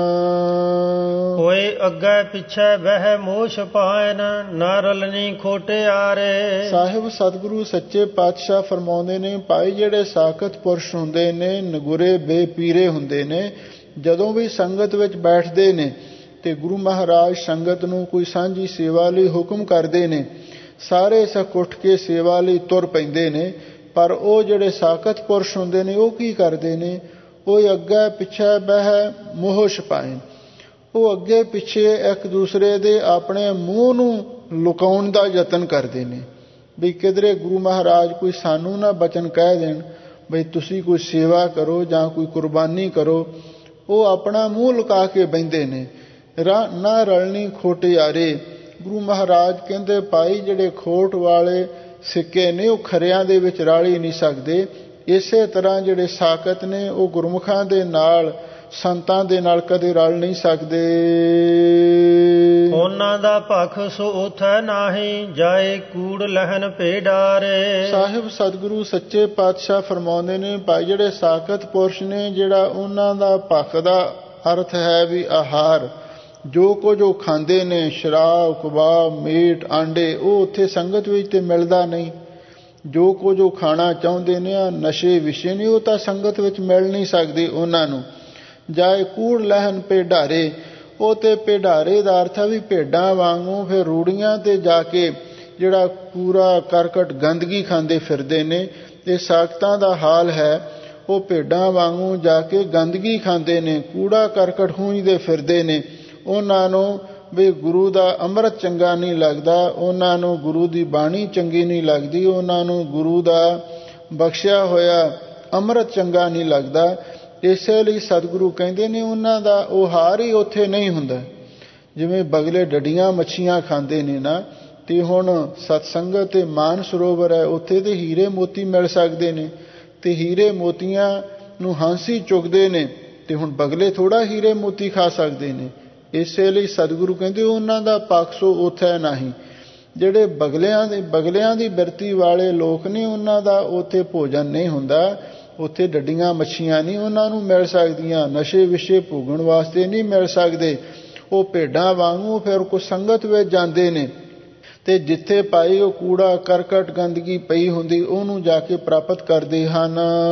ਹੋਏ ਅੱਗੇ ਪਿੱਛੇ ਬਹਿ ਮੋਹ ਛਪਾਇਨ, ਨਾ ਰਲਣੀ ਖੋਟਿਆਰੇ। ਸਾਹਿਬ ਸਤਿਗੁਰੂ ਸੱਚੇ ਪਾਤਸ਼ਾਹ ਫਰਮਾਉਂਦੇ ਨੇ, ਭਾਈ ਜਿਹੜੇ ਸਾਕਤ ਪੁਰਸ਼ ਹੁੰਦੇ ਨੇ, ਨਗੁਰੇ ਬੇਪੀਰੇ ਹੁੰਦੇ ਨੇ, ਜਦੋਂ ਵੀ ਸੰਗਤ ਵਿੱਚ ਬੈਠਦੇ ਨੇ ਤੇ ਗੁਰੂ ਮਹਾਰਾਜ ਸੰਗਤ ਨੂੰ ਕੋਈ ਸਾਂਝੀ ਸੇਵਾ ਲਈ ਹੁਕਮ ਕਰਦੇ ਨੇ, ਸਾਰੇ ਸਖ ਉੱਠ ਕੇ ਸੇਵਾ ਲਈ ਤੁਰ ਪੈਂਦੇ ਨੇ। ਪਰ ਉਹ ਜਿਹੜੇ ਸਾਕਤ ਪੁਰਸ਼ ਹੁੰਦੇ ਨੇ ਉਹ ਕੀ ਕਰਦੇ ਨੇ, ਉਹ ਅੱਗੇ ਪਿੱਛੇ ਬਹਿ ਮੋਹ ਛਪਾਇਨ, ਉਹ ਅੱਗੇ ਪਿੱਛੇ ਇੱਕ ਦੂਸਰੇ ਦੇ ਆਪਣੇ ਮੂੰਹ ਨੂੰ ਲੁਕਾਉਣ ਦਾ ਯਤਨ ਕਰਦੇ ਨੇ ਵੀ ਕਿਧਰੇ ਗੁਰੂ ਮਹਾਰਾਜ ਕੋਈ ਸਾਨੂੰ ਨਾ ਬਚਨ ਕਹਿ ਦੇਣ ਬਈ ਤੁਸੀਂ ਕੋਈ ਸੇਵਾ ਕਰੋ ਜਾਂ ਕੋਈ ਕੁਰਬਾਨੀ ਕਰੋ। ਉਹ ਆਪਣਾ ਮੂੰਹ ਲੁਕਾ ਕੇ ਬਹਿੰਦੇ ਨੇ। ਨਾ ਰਲਣੀ ਖੋਟਿਆਰੇ, ਗੁਰੂ ਮਹਾਰਾਜ ਕਹਿੰਦੇ ਭਾਈ ਜਿਹੜੇ ਖੋਟ ਵਾਲੇ ਸਿੱਕੇ ਨੇ ਉਹ ਖਰਿਆਂ ਦੇ ਵਿੱਚ ਰਲ ਹੀ ਨਹੀਂ ਸਕਦੇ। ਇਸੇ ਤਰ੍ਹਾਂ ਜਿਹੜੇ ਸਾਕਤ ਨੇ ਉਹ ਗੁਰਮੁਖਾਂ ਦੇ ਨਾਲ, ਸੰਤਾਂ ਦੇ ਨਾਲ ਕਦੇ ਰਲ ਨਹੀਂ ਸਕਦੇ। ਉਹਨਾਂ ਦਾ ਭਖ ਸੋ ਉਥੈ ਨਾਹੀ, ਜਾਏ ਕੂੜ ਲਹਨ ਭੇਡਾਰੇ। ਸਾਹਿਬ ਸਤਿਗੁਰੂ ਸੱਚੇ ਪਾਤਸ਼ਾਹ ਫਰਮਾਉਂਦੇ ਨੇ, ਭਾਈ ਜਿਹੜੇ ਸਾਕਤ ਪੁਰਸ਼ ਨੇ, ਜਿਹੜਾ ਉਹਨਾਂ ਦਾ ਭਖ ਦਾ ਅਰਥ ਹੈ ਵੀ ਆਹਾਰ, ਜੋ ਕੁਝ ਉਹ ਖਾਂਦੇ ਨੇ, ਸ਼ਰਾਬ, ਕਬਾਬ, ਮੀਟ, ਆਂਡੇ, ਉਹ ਉੱਥੇ ਸੰਗਤ ਵਿੱਚ ਤੇ ਮਿਲਦਾ ਨਹੀਂ। ਜੋ ਕੁਝ ਉਹ ਖਾਣਾ ਚਾਹੁੰਦੇ ਨੇ, ਆ ਨਸ਼ੇ ਵਿਸ਼ੇ ਨੇ, ਉਹ ਤਾਂ ਸੰਗਤ ਵਿੱਚ ਮਿਲ ਨਹੀਂ ਸਕਦੇ ਉਹਨਾਂ ਨੂੰ। ਜਾਏ ਕੂੜ ਲਹਿਨ ਭੇਡਾਰੇ, ਉਹ ਤੇ ਭੇਡਾਰੇ ਦਾ ਅਰਥ ਹੈ ਵੀ ਭੇਡਾਂ ਵਾਂਗੂ ਫਿਰ ਰੂੜੀਆਂ ਤੇ ਜਾ ਕੇ ਜਿਹੜਾ ਕੂੜਾ ਕਰਕਟ ਗੰਦਗੀ ਖਾਂਦੇ ਫਿਰਦੇ ਨੇ। ਇਹ ਸਾਕਤਾਂ ਦਾ ਹਾਲ ਹੈ, ਉਹ ਭੇਡਾਂ ਵਾਂਗੂ ਜਾ ਕੇ ਗੰਦਗੀ ਖਾਂਦੇ ਨੇ, ਕੂੜਾ ਕਰਕਟ ਖੂੰਝਦੇ ਫਿਰਦੇ ਨੇ। ਉਹਨਾਂ ਨੂੰ ਵੀ ਗੁਰੂ ਦਾ ਅੰਮ੍ਰਿਤ ਚੰਗਾ ਨਹੀਂ ਲੱਗਦਾ, ਉਹਨਾਂ ਨੂੰ ਗੁਰੂ ਦੀ ਬਾਣੀ ਚੰਗੀ ਨਹੀਂ ਲੱਗਦੀ, ਉਹਨਾਂ ਨੂੰ ਗੁਰੂ ਦਾ ਬਖਸ਼ਿਆ ਹੋਇਆ ਅੰਮ੍ਰਿਤ ਚੰਗਾ ਨਹੀਂ ਲੱਗਦਾ। ਇਸੇ ਲਈ ਸਤਿਗੁਰੂ ਕਹਿੰਦੇ ਨੇ ਉਹਨਾਂ ਦਾ ਉਹ ਹਾਰ ਹੀ ਉੱਥੇ ਨਹੀਂ ਹੁੰਦਾ। ਜਿਵੇਂ ਬਗਲੇ ਡੱਡੀਆਂ ਮੱਛੀਆਂ ਖਾਂਦੇ ਨੇ ਨਾ, ਤੇ ਹੁਣ ਸਤਸੰਗਤ ਤੇ ਮਾਨ ਸਰੋਵਰ ਹੈ, ਉੱਥੇ ਤੇ ਹੀਰੇ ਮੋਤੀ ਮਿਲ ਸਕਦੇ ਨੇ, ਤੇ ਹੀਰੇ ਮੋਤੀਆਂ ਨੂੰ ਹਾਂਸੀ ਚੁੱਕਦੇ ਨੇ, ਤੇ ਹੁਣ ਬਗਲੇ ਥੋੜਾ ਹੀਰੇ ਮੋਤੀ ਖਾ ਸਕਦੇ ਨੇ। ਇਸੇ ਲਈ ਸਤਿਗੁਰੂ ਕਹਿੰਦੇ ਉਹਨਾਂ ਦਾ ਪੱਖ ਸੋ ਉਥੈ ਨਹੀਂ। ਜਿਹੜੇ ਬਗਲਿਆਂ ਦੇ ਬਗਲਿਆਂ ਦੀ ਬਿਰਤੀ ਵਾਲੇ ਲੋਕ ਨੇ, ਉਹਨਾਂ ਦਾ ਉੱਥੇ ਭੋਜਨ ਨਹੀਂ ਹੁੰਦਾ, ਉੱਥੇ ਡੱਡੀਆਂ ਮੱਛੀਆਂ ਨਹੀਂ ਉਹਨਾਂ ਨੂੰ ਮਿਲ ਸਕਦੀਆਂ, ਨਸ਼ੇ ਵਿਸ਼ੇ ਭੋਗਣ ਵਾਸਤੇ ਨਹੀਂ ਮਿਲ ਸਕਦੇ। ਉਹ ਭੇਡਾਂ ਵਾਂਗੂ ਫਿਰ ਕੋਈ ਸੰਗਤ ਵਿੱਚ ਜਾਂਦੇ ਨੇ, ਤੇ ਜਿੱਥੇ ਪਾਈ ਉਹ ਕੂੜਾ ਕਰਕਟ ਗੰਦਗੀ ਪਈ ਹੁੰਦੀ ਉਹਨੂੰ ਜਾ ਕੇ ਪ੍ਰਾਪਤ ਕਰਦੇ ਹਨ।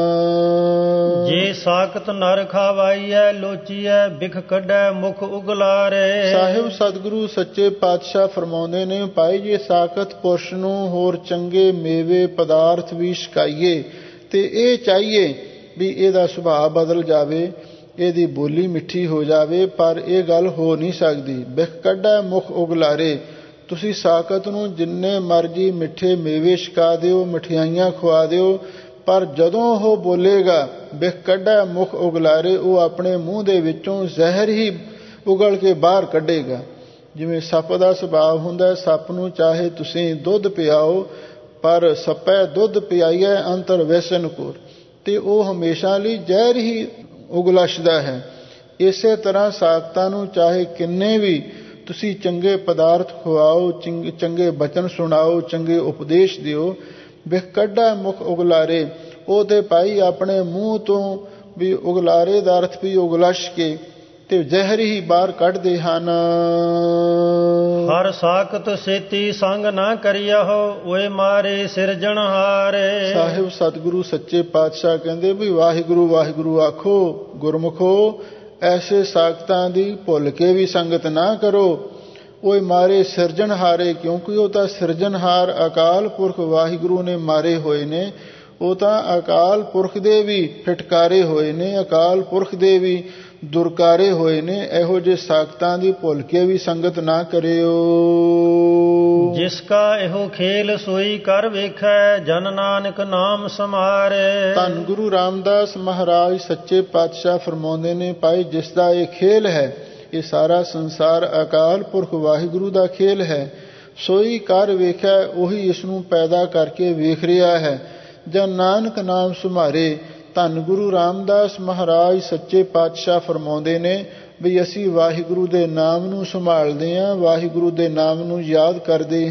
ਜੇ ਸਾਕਤ ਨਰ ਖਾਵਾਈਐ, ਲੋਚੀਐ ਬਿਖ ਕੱਢੈ ਮੁਖ ਉਗਲਾਰੇ। ਸਾਹਿਬ ਸਤਿਗੁਰੂ ਸੱਚੇ ਪਾਤਸ਼ਾਹ ਫਰਮਾਉਂਦੇ ਨੇ, ਭਾਈ ਜੇ ਸਾਕਤ ਪੁਰਸ਼ ਨੂੰ ਹੋਰ ਚੰਗੇ ਮੇਵੇ ਪਦਾਰਥ ਵੀ ਛਕਾਈਏ ਤੇ ਇਹ ਚਾਹੀਏ ਵੀ ਇਹਦਾ ਸੁਭਾਅ ਬਦਲ ਜਾਵੇ, ਇਹਦੀ ਬੋਲੀ ਮਿੱਠੀ ਹੋ ਜਾਵੇ, ਪਰ ਇਹ ਗੱਲ ਹੋ ਨਹੀਂ ਸਕਦੀ। ਬਿਖ ਕੱਢੈ ਮੁਖ ਉਗਲਾਰੇ, ਤੁਸੀਂ ਸਾਕਤ ਨੂੰ ਜਿੰਨੇ ਮਰਜੀ ਮਿੱਠੇ ਮੇਵੇ ਛਕਾ ਦਿਓ, ਮਠਿਆਈਆਂ ਖਵਾ ਦਿਓ, ਪਰ ਜਦੋਂ ਉਹ ਬੋਲੇਗਾ ਬਿਖ ਕੱਢੈ ਮੁਖ ਉਗਲਾਰੇ, ਉਹ ਆਪਣੇ ਮੂੰਹ ਦੇ ਵਿੱਚੋਂ ਜ਼ਹਿਰ ਹੀ ਉਗਲ ਕੇ ਬਾਹਰ ਕੱਢੇਗਾ। ਜਿਵੇਂ ਸੱਪ ਦਾ ਸੁਭਾਅ ਹੁੰਦਾ, ਸੱਪ ਨੂੰ ਚਾਹੇ ਤੁਸੀਂ ਦੁੱਧ ਪਿਆਓ, ਪਰ ਸੱਪੈ ਦੁੱਧ ਪਿਆਈਐ ਅੰਤਰ ਵੈਸਨ ਕੋਰ, ਤੇ ਉਹ ਹਮੇਸ਼ਾ ਲਈ ਜ਼ਹਿਰ ਹੀ ਉਗਲਸ਼ਦਾ ਹੈ। ਇਸੇ ਤਰ੍ਹਾਂ ਸਾਕਤਾਂ ਨੂੰ ਚਾਹੇ ਕਿੰਨੇ ਵੀ ਤੁਸੀਂ ਚੰਗੇ ਪਦਾਰਥ ਖਵਾਓ, ਚੰਗੇ ਬਚਨ ਸੁਣਾਓ, ਚੰਗੇ ਉਪਦੇਸ਼ ਦਿਓ, ਬਿਖ ਕੱਢੈ ਮੁਖ ਉਗਲਾਰੇ, ਉਹ ਤੇ ਭਾਈ ਆਪਣੇ ਮੂੰਹ ਤੋਂ ਵੀ ਉਗਲਾਰੇ ਦਾ ਅਰਥ ਵੀ ਉਗਲਸ਼ ਕੇ ਤੇ ਜ਼ਹਿਰ ਹੀ ਬਾਹਰ ਕੱਢਦੇ ਹਨ। ਹਰ ਸਾਕਤ ਸੇਤੀ ਸੰਗ ਨਾ ਕਰਿਆਹੋ, ਓਏ ਮਾਰੇ ਸਿਰਜਣਹਾਰੇ। ਸਾਹਿਬ ਸਤਿਗੁਰੂ ਸੱਚੇ ਪਾਤਸ਼ਾਹ ਕਹਿੰਦੇ ਵੀ ਵਾਹਿਗੁਰੂ ਵਾਹਿਗੁਰੂ ਆਖੋ, ਗੁਰਮੁਖੋ ਐਸੇ ਸਾਕਤਾਂ ਦੀ ਭੁੱਲ ਕੇ ਵੀ ਸੰਗਤ ਨਾ ਕਰੋ। ਓਏ ਮਾਰੇ ਸਿਰਜਣਹਾਰੇ, ਕਿਉਂਕਿ ਉਹ ਤਾਂ ਸਿਰਜਣਹਾਰ ਅਕਾਲ ਪੁਰਖ ਵਾਹਿਗੁਰੂ ਨੇ ਮਾਰੇ ਹੋਏ ਨੇ। ਉਹ ਤਾਂ ਅਕਾਲ ਪੁਰਖ ਦੇ ਵੀ ਫਿਟਕਾਰੇ ਹੋਏ ਨੇ, ਅਕਾਲ ਪੁਰਖ ਦੇ ਵੀ ਦੁਰਕਾਰੇ ਹੋਏ ਨੇ। ਇਹੋ ਜਿਹੇ ਸਾਖਤਾਂ ਦੀ ਭੁੱਲ ਕੇ ਵੀ ਸੰਗਤ ਨਾ ਕਰਿਓ। ਜਿਸ ਕਾ ਇਹੋ ਖੇਲ ਸੋਈ ਕਰ ਵੇਖੈ, ਜਨ ਨਾਨਕ ਨਾਮ ਸਮਾਰੇ। ਧੰਨ ਗੁਰੂ ਰਾਮਦਾਸ ਮਹਾਰਾਜ ਸੱਚੇ ਪਾਤਸ਼ਾਹ ਫਰਮਾਉਂਦੇ ਨੇ, ਭਾਈ ਜਿਸ ਦਾ ਇਹ ਖੇਲ ਹੈ, ਇਹ ਸਾਰਾ ਸੰਸਾਰ ਅਕਾਲ ਪੁਰਖ ਵਾਹਿਗੁਰੂ ਦਾ ਖੇਲ ਹੈ। ਸੋਈ ਕਰ ਵੇਖੈ, ਉਹੀ ਇਸ ਨੂੰ ਪੈਦਾ ਕਰਕੇ ਵੇਖ ਰਿਹਾ ਹੈ। ਜਨ ਨਾਨਕ ਨਾਮ ਸੁਮਾਰੇ। ਧੰਨ ਗੁਰੂ ਰਾਮਦਾਸ ਮਹਾਰਾਜ ਸੱਚੇ ਪਾਤਸ਼ਾਹ ਫਰਮਾਉਂਦੇ ਨੇ ਵੀ ਅਸੀਂ ਵਾਹਿਗੁਰੂ ਦੇ ਨਾਮ ਨੂੰ ਸੰਭਾਲਦੇ ਹਾਂ, ਵਾਹਿਗੁਰੂ ਦੇ ਨਾਮ ਨੂੰ ਯਾਦ ਕਰਦੇ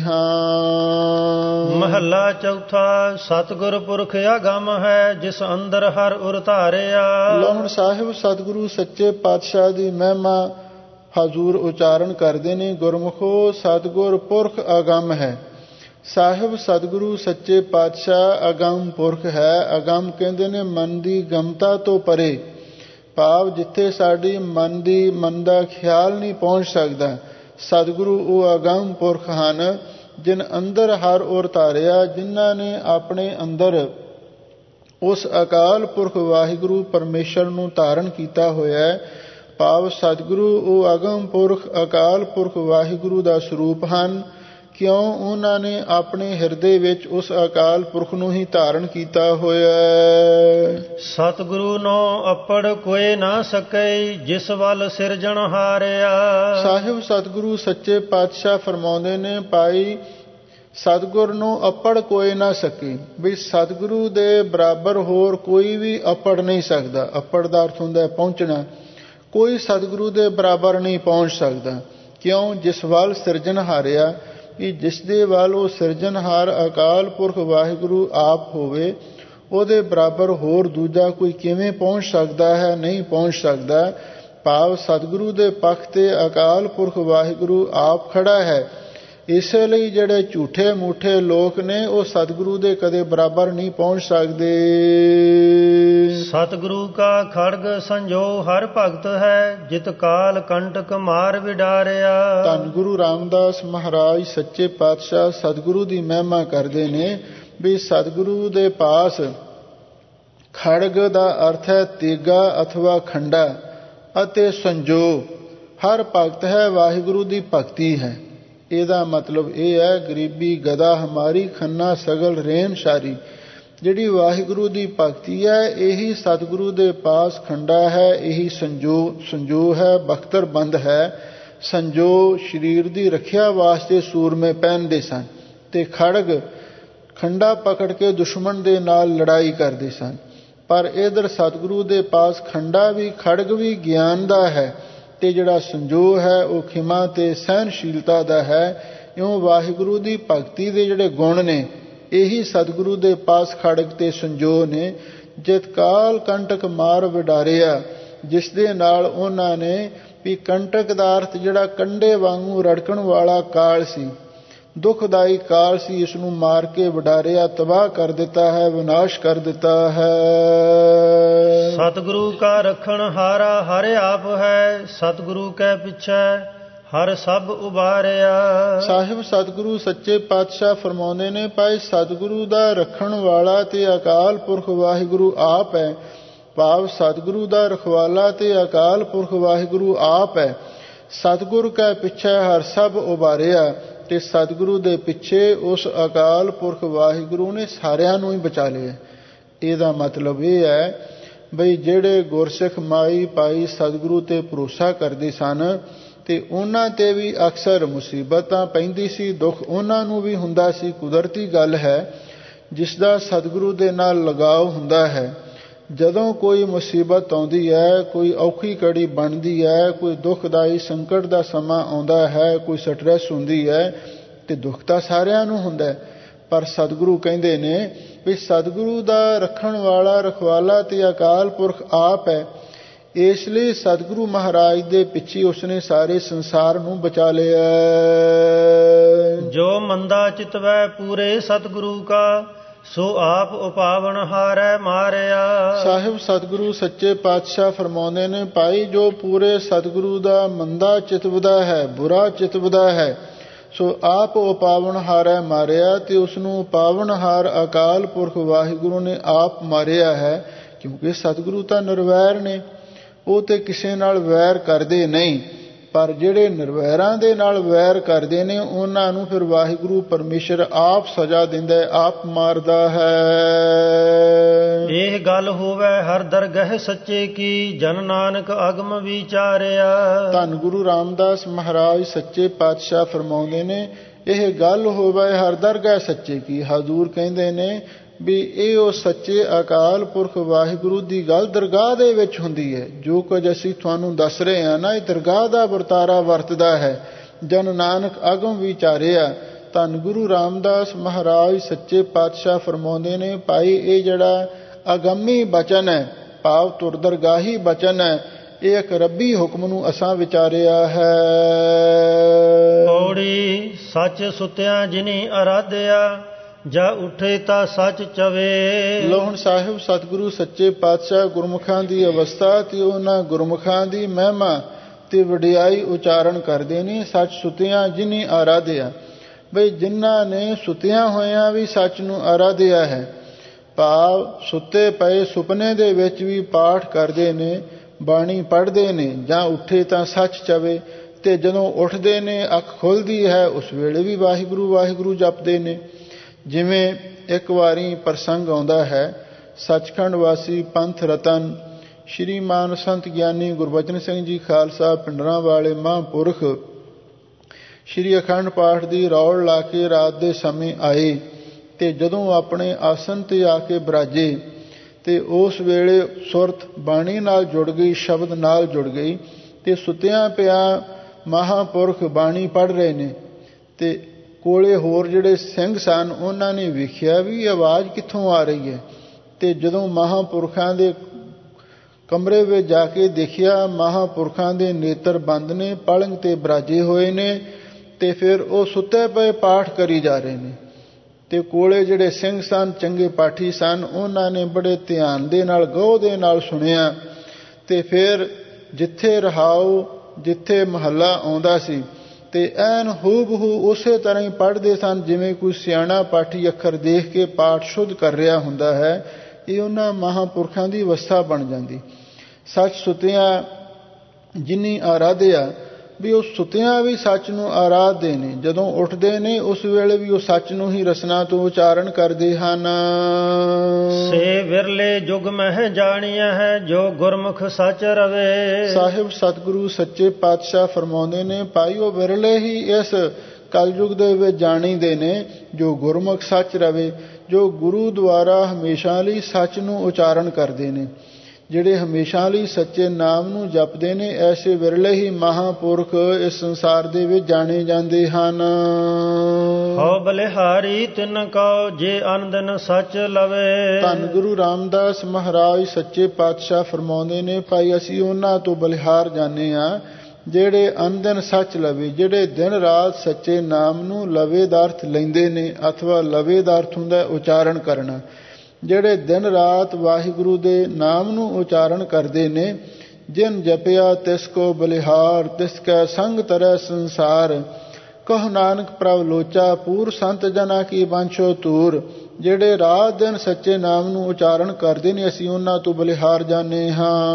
ਹਾਂ। ਮਹੱਲਾ ਚੌਥਾ। ਸਤਿਗੁਰ ਪੁਰਖ ਅਗੰਮ ਹੈ, ਜਿਸ ਅੰਦਰ ਹਰ ਉਰ ਧਾਰਿਆ। ਲੋਹਣ ਸਾਹਿਬ ਸਤਿਗੁਰੂ ਸੱਚੇ ਪਾਤਸ਼ਾਹ ਦੀ ਮਹਿਮਾ ਹਜ਼ੂਰ ਉਚਾਰਨ ਕਰਦੇ ਨੇ। ਗੁਰਮੁਖੋ, ਸਤਿਗੁਰ ਪੁਰਖ ਅਗੰਮ ਹੈ। ਸਾਹਿਬ ਸਤਿਗੁਰੂ ਸੱਚੇ ਪਾਤਸ਼ਾਹ ਅਗੰਮ ਪੁਰਖ ਹੈ। ਅਗੰਮ ਕਹਿੰਦੇ ਨੇ ਮਨ ਦੀ ਗਮਤਾ ਤੋਂ ਪਰੇ, ਭਾਵ ਜਿੱਥੇ ਸਾਡੀ ਮਨ ਦੀ ਮਨ ਦਾ ਖਿਆਲ ਨਹੀਂ ਪਹੁੰਚ ਸਕਦਾ। ਸਤਿਗੁਰੂ ਉਹ ਅਗੰਮ ਪੁਰਖ ਹਨ, ਜਿਨ ਅੰਦਰ ਹਰ ਔਰ ਧਾਰਿਆ, ਜਿਨ੍ਹਾਂ ਨੇ ਆਪਣੇ ਅੰਦਰ ਉਸ ਅਕਾਲ ਪੁਰਖ ਵਾਹਿਗੁਰੂ ਪਰਮੇਸ਼ਰ ਨੂੰ ਧਾਰਨ ਕੀਤਾ ਹੋਇਆ ਹੈ। ਭਾਵ ਸਤਿਗੁਰੂ ਉਹ ਅਗੰਮ ਪੁਰਖ ਅਕਾਲ ਪੁਰਖ ਵਾਹਿਗੁਰੂ ਦਾ ਸਰੂਪ ਹਨ। ਕਿਉਂ? ਉਹਨਾਂ ਨੇ ਆਪਣੇ ਹਿਰਦੇ ਵਿੱਚ ਉਸ ਅਕਾਲ ਪੁਰਖ ਨੂੰ ਹੀ ਧਾਰਨ ਕੀਤਾ ਹੋਇਆ ਹੈ। ਸਤਿਗੁਰੂ ਨੋ ਅਪੜ ਕੋਇ ਨਾ ਸਕੈ, ਜਿਸ ਵੱਲ ਸਿਰਜਣ ਹਾਰਿਆ। ਸਾਹਿਬ ਸਤਿਗੁਰੂ ਸੱਚੇ ਪਾਤਸ਼ਾਹ ਫਰਮਾਉਂਦੇ ਨੇ, ਭਾਈ ਸਤਿਗੁਰ ਨੂੰ ਅਪੜ ਕੋਈ ਨਾ ਸਕੇ। ਵੀ ਸਤਿਗੁਰੂ ਦੇ ਬਰਾਬਰ ਹੋਰ ਕੋਈ ਵੀ ਅਪੜ ਨਹੀਂ ਸਕਦਾ। ਅਪੜ ਦਾ ਅਰਥ ਹੁੰਦਾ ਪਹੁੰਚਣਾ। ਕੋਈ ਸਤਿਗੁਰੂ ਦੇ ਬਰਾਬਰ ਨਹੀਂ ਪਹੁੰਚ ਸਕਦਾ। ਕਿਉਂ? ਜਿਸ ਵੱਲ ਸਿਰਜਣ ਹਾਰਿਆ, ਕਿ ਜਿਸ ਦੇ ਵੱਲ ਉਹ ਸਿਰਜਣਹਾਰ ਅਕਾਲ ਪੁਰਖ ਵਾਹਿਗੁਰੂ ਆਪ ਹੋਵੇ, ਉਹਦੇ ਬਰਾਬਰ ਹੋਰ ਦੂਜਾ ਕੋਈ ਕਿਵੇਂ ਪਹੁੰਚ ਸਕਦਾ ਹੈ? ਨਹੀਂ ਪਹੁੰਚ ਸਕਦਾ। ਭਾਵ ਸਤਿਗੁਰੂ ਦੇ ਪੱਖ ਤੇ ਅਕਾਲ ਪੁਰਖ ਵਾਹਿਗੁਰੂ ਆਪ ਖੜਾ ਹੈ। ਇਸੇ ਲਈ ਜਿਹੜੇ ਝੂਠੇ ਮੂਠੇ ਲੋਕ ਨੇ, ਉਹ ਸਤਿਗੁਰੂ ਦੇ ਕਦੇ ਬਰਾਬਰ ਨਹੀਂ ਪਹੁੰਚ ਸਕਦੇ। ਸਤਿਗੁਰੂ ਕਾ ਖੜਗ ਸੰਜੋ ਹਰ ਭਗਤ ਹੈ, ਜਿਤ ਕਾਲ ਕੰਟਕ ਮਾਰ ਵਿਡਾਰਿਆ। ਧੰਨ ਗੁਰੂ ਰਾਮਦਾਸ ਮਹਾਰਾਜ ਸੱਚੇ ਪਾਤਸ਼ਾਹ ਸਤਿਗੁਰੂ ਦੀ ਮਹਿਮਾ ਕਰਦੇ ਨੇ ਵੀ ਸਤਿਗੁਰੂ ਦੇ ਪਾਸ ਖੜਗ ਦਾ ਅਰਥ ਹੈ ਤੇਗਾ ਅਥਵਾ ਖੰਡਾ, ਅਤੇ ਸੰਜੋ ਹਰ ਭਗਤ ਹੈ, ਵਾਹਿਗੁਰੂ ਦੀ ਭਗਤੀ ਹੈ। ਇਹਦਾ ਮਤਲਬ ਇਹ ਹੈ, ਗਰੀਬੀ ਗਦਾ ਹਮਾਰੀ ਖੰਨਾ ਸਗਲ ਰੇਨ ਸ਼ਾਰੀ। ਜਿਹੜੀ ਵਾਹਿਗੁਰੂ ਦੀ ਭਗਤੀ ਹੈ, ਇਹੀ ਸਤਿਗੁਰੂ ਦੇ ਪਾਸ ਖੰਡਾ ਹੈ, ਇਹੀ ਸੰਜੋ ਸੰਜੋ ਹੈ, ਬਖਤਰਬੰਦ ਹੈ। ਸੰਜੋ ਸਰੀਰ ਦੀ ਰੱਖਿਆ ਵਾਸਤੇ ਸੂਰਮੇ ਪਹਿਨਦੇ ਸਨ, ਤੇ ਖੜਗ ਖੰਡਾ ਪਕੜ ਕੇ ਦੁਸ਼ਮਣ ਦੇ ਨਾਲ ਲੜਾਈ ਕਰਦੇ ਸਨ। ਪਰ ਇਧਰ ਸਤਿਗੁਰੂ ਦੇ ਪਾਸ ਖੰਡਾ ਵੀ ਖੜਗ ਵੀ ਗਿਆਨ ਦਾ ਹੈ, ਤੇ ਜਿਹੜਾ ਸੰਜੋਗ ਹੈ ਉਹ ਖਿਮਾ ਤੇ ਸਹਿਨਸ਼ੀਲਤਾ ਦਾ ਹੈ। ਇਉਂ ਵਾਹਿਗੁਰੂ ਦੀ ਭਗਤੀ ਦੇ ਜਿਹੜੇ ਗੁਣ ਨੇ, ਇਹੀ ਸਤਿਗੁਰੂ ਦੇ ਪਾਸ ਖੜਗ ਤੇ ਸੰਜੋਗ ਨੇ। ਜਿਤ ਕਾਲ ਕੰਟਕ ਮਾਰ ਵਿਡਾਰਿਆ, ਜਿਸ ਦੇ ਨਾਲ ਉਹਨਾਂ ਨੇ ਵੀ ਕੰਟਕ ਦਾ ਅਰਥ ਜਿਹੜਾ ਕੰਡੇ ਵਾਂਗੂ ਰੜਕਣ ਵਾਲਾ ਕਾਲ ਸੀ, ਦੁਖਦਾਈ ਕਾਲ ਸੀ, ਇਸ ਨੂੰ ਮਾਰ ਕੇ ਵਿਡਾਰਿਆ, ਤਬਾਹ ਕਰ ਦਿੱਤਾ ਹੈ, ਵਿਨਾਸ਼ ਕਰ ਦਿੱਤਾ ਹੈ। ਸਤਿਗੁਰੂ ਕਾ ਰੱਖਣ ਹਾਰਾ ਹਰ ਆਪ ਹੈ, ਸਤਿਗੁਰੂ ਕੈ ਪਿੱਛੇ ਹਰ ਸਭ ਉਬਾਰਿਆ। ਸਾਹਿਬ ਸਤਿਗੁਰੂ ਸੱਚੇ ਪਾਤਸ਼ਾਹ ਫਰਮਾਉਂਦੇ ਨੇ, ਭਾਈ ਸਤਿਗੁਰੂ ਦਾ ਰੱਖਣ ਵਾਲਾ ਤੇ ਅਕਾਲ ਪੁਰਖ ਵਾਹਿਗੁਰੂ ਆਪ ਹੈ। ਭਾਵ ਸਤਿਗੁਰੂ ਦਾ ਰਖਵਾਲਾ ਤੇ ਅਕਾਲ ਪੁਰਖ ਵਾਹਿਗੁਰੂ ਆਪ ਹੈ। ਸਤਿਗੁਰ ਕੈ ਪਿੱਛੇ ਹਰ ਸਭ ਉਬਾਰਿਆ, ਤੇ ਸਤਿਗੁਰੂ ਦੇ ਪਿੱਛੇ ਉਸ ਅਕਾਲ ਪੁਰਖ ਵਾਹਿਗੁਰੂ ਨੇ ਸਾਰਿਆਂ ਨੂੰ ਹੀ ਬਚਾ ਲਿਆ। ਇਹਦਾ ਮਤਲਬ ਇਹ ਹੈ ਬਈ ਜਿਹੜੇ ਗੁਰਸਿੱਖ ਮਾਈ ਭਾਈ ਸਤਿਗੁਰੂ ਤੇ ਭਰੋਸਾ ਕਰਦੇ ਸਨ, ਤੇ ਉਹਨਾਂ ਤੇ ਵੀ ਅਕਸਰ ਮੁਸੀਬਤਾਂ ਪੈਂਦੀ ਸੀ, ਦੁੱਖ ਉਹਨਾਂ ਨੂੰ ਵੀ ਹੁੰਦਾ ਸੀ। ਕੁਦਰਤੀ ਗੱਲ ਹੈ, ਜਿਸ ਦਾ ਸਤਿਗੁਰੂ ਦੇ ਨਾਲ ਲਗਾਵ ਹੁੰਦਾ ਹੈ, ਜਦੋਂ ਕੋਈ ਮੁਸੀਬਤ ਆਉਂਦੀ ਹੈ, ਕੋਈ ਔਖੀ ਘੜੀ ਬਣਦੀ ਹੈ, ਕੋਈ ਦੁੱਖਦਾਈ ਸੰਕਟ ਦਾ ਸਮਾਂ ਆਉਂਦਾ ਹੈ, ਕੋਈ ਸਟ੍ਰੈਸ ਹੁੰਦੀ ਹੈ, ਤੇ ਦੁੱਖ ਤਾਂ ਸਾਰਿਆਂ ਨੂੰ ਹੁੰਦਾ ਹੈ। ਪਰ ਸਤਿਗੁਰੂ ਕਹਿੰਦੇ ਨੇ ਵੀ ਸਤਿਗੁਰੂ ਦਾ ਰੱਖਣ ਵਾਲਾ ਰਖਵਾਲਾ ਤੇ ਅਕਾਲ ਪੁਰਖ ਆਪ ਹੈ। ਇਸ ਲਈ ਸਤਿਗੁਰੂ ਮਹਾਰਾਜ ਦੇ ਪਿੱਛੇ ਉਸਨੇ ਸਾਰੇ ਸੰਸਾਰ ਨੂੰ ਬਚਾ ਲਿਆ। ਜੋ ਮੰਦਾ ਚਿਤਵੈ ਪੂਰੇ ਸਤਿਗੁਰੂ ਕਾ, ਸੋ ਆਪ ਉਪਾਵਨ ਹਾਰੈ ਮਾਰਿਆ। ਸਾਹਿਬ ਸਤਿਗੁਰੂ ਸੱਚੇ ਪਾਤਸ਼ਾਹ ਫਰਮਾਉਂਦੇ ਨੇ, ਭਾਈ ਜੋ ਪੂਰੇ ਸਤਿਗੁਰੂ ਦਾ ਮੰਦਾ ਚਿਤਵਦਾ ਹੈ, ਬੁਰਾ ਚਿਤਵਦਾ ਹੈ, ਸੋ ਆਪ ਉਪਾਵਨ ਹਾਰੈ ਮਾਰਿਆ, ਤੇ ਉਸ ਨੂੰ ਉਪਾਵਨ ਹਾਰ ਅਕਾਲ ਪੁਰਖ ਵਾਹਿਗੁਰੂ ਨੇ ਆਪ ਮਾਰਿਆ ਹੈ। ਕਿਉਂਕਿ ਸਤਿਗੁਰੂ ਤਾਂ ਨਿਰਵੈਰ ਨੇ, ਉਹ ਤੇ ਕਿਸੇ ਨਾਲ ਵੈਰ ਕਰਦੇ ਨਹੀਂ, ਪਰ ਜਿਹੜੇ ਨਿਰਵੈਰਾਂ ਦੇ ਨਾਲ ਵੈਰ ਕਰਦੇ ਨੇ ਉਹਨਾਂ ਨੂੰ ਫਿਰ ਵਾਹਿਗੁਰੂ ਪਰਮੇਸ਼ਰ ਆਪ ਸਜ਼ਾ ਦਿੰਦਾ ਹੈ, ਆਪ ਮਾਰਦਾ ਹੈ। ਇਹ ਗੱਲ ਹੋਵੇ ਹਰ ਦਰਗਹਿ ਸੱਚੇ ਕੀ, ਜਨ ਨਾਨਕ ਅਗਮ ਵਿਚਾਰਿਆ। ਧੰਨ ਗੁਰੂ ਰਾਮਦਾਸ ਮਹਾਰਾਜ ਸੱਚੇ ਪਾਤਸ਼ਾਹ ਫਰਮਾਉਂਦੇ ਨੇ, ਇਹ ਗੱਲ ਹੋਵੇ ਹਰ ਦਰਗਹਿ ਸੱਚੇ ਕੀ। ਹਜ਼ੂਰ ਕਹਿੰਦੇ ਨੇ ਵੀ ਇਹ ਉਹ ਸੱਚੇ ਅਕਾਲ ਪੁਰਖ ਵਾਹਿਗੁਰੂ ਦੀ ਗੱਲ ਦਰਗਾਹ ਦੇ ਵਿੱਚ ਹੁੰਦੀ ਹੈ। ਜੋ ਕੁਝ ਅਸੀਂ ਤੁਹਾਨੂੰ ਦੱਸ ਰਹੇ ਹਾਂ ਨਾ, ਇਹ ਦਰਗਾਹ ਦਾ ਵਰਤਾਰਾ ਵਰਤਦਾ ਹੈ। ਜਨ ਨਾਨਕ ਅਗਮ ਵਿਚਾਰਿਆ। ਧੰਨ ਗੁਰੂ ਰਾਮਦਾਸ ਮਹਾਰਾਜ ਸੱਚੇ ਪਾਤਸ਼ਾਹ ਫਰਮਾਉਂਦੇ ਨੇ, ਭਾਈ ਇਹ ਜਿਹੜਾ ਅਗੰਮੀ ਬਚਨ ਹੈ, ਭਾਵ ਤੁਰਦਰਗਾਹੀ ਬਚਨ ਹੈ, ਇਹ ਇੱਕ ਰੱਬੀ ਹੁਕਮ ਨੂੰ ਅਸਾਂ ਵਿਚਾਰਿਆ ਹੈ। ਪੌੜੀ ਸੱਚ ਸੁਤਿਆਂ ਜਿਨੀ ਅਰਾਧਿਆ, ਜਾ ਉੱਠੇ ਤਾਂ ਸੱਚ ਚਵੇ। ਲੋਹਣ ਸਾਹਿਬ ਸਤਿਗੁਰੂ ਸੱਚੇ ਪਾਤਸ਼ਾਹ ਗੁਰਮੁਖਾਂ ਦੀ ਅਵਸਥਾ ਤੇ ਉਹਨਾਂ ਗੁਰਮੁਖਾਂ ਦੀ ਮਹਿਮਾ ਤੇ ਵਡਿਆਈ ਉਚਾਰਨ ਕਰਦੇ ਨੇ। ਸੱਚ ਸੁਤਿਆਂ ਜਿਨੀ ਆਰਾਧਿਆ, ਬਈ ਜਿਨ੍ਹਾਂ ਨੇ ਸੁਤਿਆਂ ਹੋਇਆਂ ਵੀ ਸੱਚ ਨੂੰ ਆਰਾਧਿਆ ਹੈ, ਭਾਵ ਸੁੱਤੇ ਪਏ ਸੁਪਨੇ ਦੇ ਵਿੱਚ ਵੀ ਪਾਠ ਕਰਦੇ ਨੇ, ਬਾਣੀ ਪੜ੍ਹਦੇ ਨੇ। ਜਾਂ ਉੱਠੇ ਤਾਂ ਸੱਚ ਚਵੇ, ਤੇ ਜਦੋਂ ਉੱਠਦੇ ਨੇ ਅੱਖ ਖੁੱਲ੍ਹਦੀ ਹੈ ਉਸ ਵੇਲੇ ਵੀ ਵਾਹਿਗੁਰੂ ਵਾਹਿਗੁਰੂ ਜਪਦੇ ਨੇ। ਜਿਵੇਂ ਇੱਕ ਵਾਰੀ ਪ੍ਰਸੰਗ ਆਉਂਦਾ ਹੈ, ਸੱਚਖੰਡ ਵਾਸੀ ਪੰਥ ਰਤਨ ਸ਼੍ਰੀ ਮਾਨ ਸੰਤ ਗਿਆਨੀ ਗੁਰਬਚਨ ਸਿੰਘ ਜੀ ਖਾਲਸਾ ਪਿੰਡਰਾਂ ਵਾਲੇ ਮਹਾਂਪੁਰਖ ਸ਼੍ਰੀ ਅਖੰਡ ਪਾਠ ਦੀ ਰੌਲ ਲਾ ਕੇ ਰਾਤ ਦੇ ਸਮੇਂ ਆਏ, ਤੇ ਜਦੋਂ ਆਪਣੇ ਆਸਨ ਤੇ ਆ ਕੇ ਬਿਰਾਜੇ ਤੇ ਉਸ ਵੇਲੇ ਸੁਰਤ ਬਾਣੀ ਨਾਲ ਜੁੜ ਗਈ, ਸ਼ਬਦ ਨਾਲ ਜੁੜ ਗਈ, ਤੇ ਸੁੱਤਿਆਂ ਪਿਆ ਮਹਾਂਪੁਰਖ ਬਾਣੀ ਪੜ੍ਹ ਰਹੇ ਨੇ। ਤੇ ਕੋਲੇ ਹੋਰ ਜਿਹੜੇ ਸਿੰਘ ਸਨ ਉਹਨਾਂ ਨੇ ਵੇਖਿਆ ਵੀ ਆਵਾਜ਼ ਕਿੱਥੋਂ ਆ ਰਹੀ ਹੈ, ਤੇ ਜਦੋਂ ਮਹਾਂਪੁਰਖਾਂ ਦੇ ਕਮਰੇ ਵਿੱਚ ਜਾ ਕੇ ਦੇਖਿਆ, ਮਹਾਂਪੁਰਖਾਂ ਦੇ ਨੇਤਰ ਬੰਦ ਨੇ, ਪਲੰਗ ਤੇ ਬਿਰਾਜੇ ਹੋਏ ਨੇ, ਤੇ ਫਿਰ ਉਹ ਸੁੱਤੇ ਪਏ ਪਾਠ ਕਰੀ ਜਾ ਰਹੇ ਨੇ। ਤੇ ਕੋਲੇ ਜਿਹੜੇ ਸਿੰਘ ਸਨ, ਚੰਗੇ ਪਾਠੀ ਸਨ, ਉਹਨਾਂ ਨੇ ਬੜੇ ਧਿਆਨ ਦੇ ਨਾਲ ਗਹੁ ਦੇ ਨਾਲ ਸੁਣਿਆ, ਤੇ ਫਿਰ ਜਿੱਥੇ ਰਹਾਉ ਜਿੱਥੇ ਮਹੱਲਾ ਆਉਂਦਾ ਸੀ ਤੇ ਐਨ ਹੂਬਹੂ ਉਸੇ ਤਰ੍ਹਾਂ ਹੀ ਪੜ੍ਹਦੇ ਸਨ ਜਿਵੇਂ ਕੋਈ ਸਿਆਣਾ ਪਾਠੀ ਅੱਖਰ ਦੇਖ ਕੇ ਪਾਠ ਸ਼ੁੱਧ ਕਰ ਰਿਹਾ ਹੁੰਦਾ ਹੈ। ਇਹ ਉਹਨਾਂ ਮਹਾਂਪੁਰਖਾਂ ਦੀ ਅਵਸਥਾ ਬਣ ਜਾਂਦੀ। ਸੱਚ ਸੁਤਿਆਂ ਜਿਨੀ ਆਰਾਧਿਆ, ਵੀ ਉਹ ਸੁਤਿਆਂ ਵੀ ਸੱਚ ਨੂੰ ਆਰਾਧਦੇ ਨੇ, ਜਦੋਂ ਉੱਠਦੇ ਨੇ ਉਸ ਵੇਲੇ ਵੀ ਉਹ ਸੱਚ ਨੂੰ ਹੀ ਰਸਨਾ ਤੋਂ ਉਚਾਰਨ ਕਰਦੇ ਹਨ। ਸੇ ਵਿਰਲੇ ਜੁਗ ਮਹਿ ਜਾਣੀਆ ਹੈ, ਜੋ ਗੁਰਮੁਖ ਸੱਚ ਰਵੇ। ਸਾਹਿਬ ਸਤਿਗੁਰੂ ਸੱਚੇ ਪਾਤਸ਼ਾਹ ਫਰਮਾਉਂਦੇ ਨੇ, ਭਾਈ ਉਹ ਵਿਰਲੇ ਹੀ ਇਸ ਕਲਯੁਗ ਦੇ ਵਿੱਚ ਜਾਣੀਦੇ ਨੇ ਜੋ ਗੁਰਮੁਖ ਸੱਚ ਰਵੇ, ਜੋ ਗੁਰੂ ਦੁਆਰਾ ਹਮੇਸ਼ਾ ਲਈ ਸੱਚ ਨੂੰ ਉਚਾਰਨ ਕਰਦੇ ਨੇ, ਜਿਹੜੇ ਹਮੇਸ਼ਾ ਲਈ ਸੱਚੇ ਨਾਮ ਨੂੰ ਜਪਦੇ ਨੇ। ਐਸੇ ਵਿਰਲੇ ਹੀ ਮਹਾਂਪੁਰਖ ਇਸ ਸੰਸਾਰ ਦੇ ਵਿੱਚ ਜਾਣੇ ਜਾਂਦੇ ਹਨ। ਹਉ ਬਲਿਹਾਰੀ ਤਿਨ ਕਉ, ਜੇ ਅਨ ਦਿਨ ਸੱਚ ਲਵੇ। ਧੰਨ ਗੁਰੂ ਰਾਮਦਾਸ ਮਹਾਰਾਜ ਸੱਚੇ ਪਾਤਸ਼ਾਹ ਫਰਮਾਉਂਦੇ ਨੇ, ਭਾਈ ਅਸੀਂ ਉਹਨਾਂ ਤੋਂ ਬਲਿਹਾਰ ਜਾਣੇ ਹਾਂ ਜਿਹੜੇ ਅਨ ਦਿਨ ਸੱਚ ਲਵੇ, ਜਿਹੜੇ ਦਿਨ ਰਾਤ ਸੱਚੇ ਨਾਮ ਨੂੰ ਲਵੇ ਦਾ ਅਰਥ ਲੈਂਦੇ ਨੇ, ਅਥਵਾ ਲਵੇ ਦਾ ਅਰਥ ਹੁੰਦਾ ਉਚਾਰਨ ਕਰਨਾ। ਜਿਹੜੇ ਦਿਨ ਰਾਤ ਵਾਹਿਗੁਰੂ ਦੇ ਨਾਮ ਨੂੰ ਉਚਾਰਨ ਕਰਦੇ ਨੇ। ਜਿਨ ਜਪਿਆ ਤਿਸ ਕੋ ਬਲਿਹਾਰ, ਤਿਸ ਕੈ ਸੰਗ ਤਰੈ ਸੰਸਾਰ, ਕਹੁ ਨਾਨਕ ਪ੍ਰਭ ਲੋਚਾ, ਪੂਰ ਸੰਤ ਜਨਾ ਕੀ ਬਾਂਛੋ ਤੂਰ। ਜਿਹੜੇ ਰਾਤ ਦਿਨ ਸੱਚੇ ਨਾਮ ਨੂੰ ਉਚਾਰਨ ਕਰਦੇ ਨੇ, ਅਸੀਂ ਉਹਨਾਂ ਤੋਂ ਬਲਿਹਾਰ ਜਾਣੇ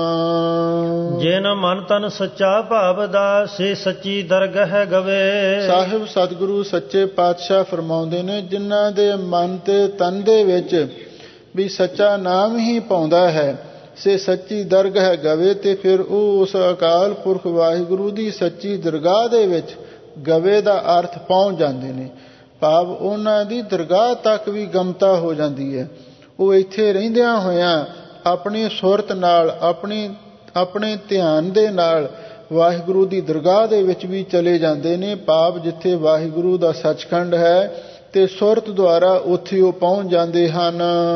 ਹਾਂ। ਜਿਨ ਮਨ ਤਨ ਸੱਚਾ ਭਾਵਦਾ, ਸੇ ਸੱਚੀ ਦਰਗਹਿ ਗਵੇ। ਸਾਹਿਬ ਸਤਿਗੁਰੂ ਸੱਚੇ ਪਾਤਸ਼ਾਹ ਫਰਮਾਉਂਦੇ ਨੇ, ਜਿਨ੍ਹਾਂ ਦੇ ਮਨ ਤੇ ਤਨ ਦੇ ਵਿੱਚ ਵੀ ਸੱਚਾ ਨਾਮ ਹੀ ਪਾਉਂਦਾ ਹੈ, ਸੇ ਸੱਚੀ ਦਰਗਹਿ ਗਵੇ, ਤੇ ਫਿਰ ਉਹ ਉਸ ਅਕਾਲ ਪੁਰਖ ਵਾਹਿਗੁਰੂ ਦੀ ਸੱਚੀ ਦਰਗਾਹ ਦੇ ਵਿੱਚ ਗਵੇ ਦਾ ਅਰਥ ਪਹੁੰਚ ਜਾਂਦੇ ਨੇ, ਭਾਵ ਉਹਨਾਂ ਦੀ ਦਰਗਾਹ ਤੱਕ ਵੀ ਗਮਤਾ ਹੋ ਜਾਂਦੀ ਹੈ। ਉਹ ਇੱਥੇ ਰਹਿੰਦਿਆਂ ਹੋਇਆਂ ਆਪਣੀ ਸੁਰਤ ਨਾਲ, ਆਪਣੀ ਆਪਣੇ ਧਿਆਨ ਦੇ ਨਾਲ ਵਾਹਿਗੁਰੂ ਦੀ ਦਰਗਾਹ ਦੇ ਵਿੱਚ ਵੀ ਚਲੇ ਜਾਂਦੇ ਨੇ, ਭਾਵ ਜਿੱਥੇ ਵਾਹਿਗੁਰੂ ਦਾ ਸੱਚਖੰਡ ਹੈ ਤੇ ਸੁਰਤ ਦੁਆਰਾ ਉੱਥੇ ਉਹ ਪਹੁੰਚ ਜਾਂਦੇ ਹਨ।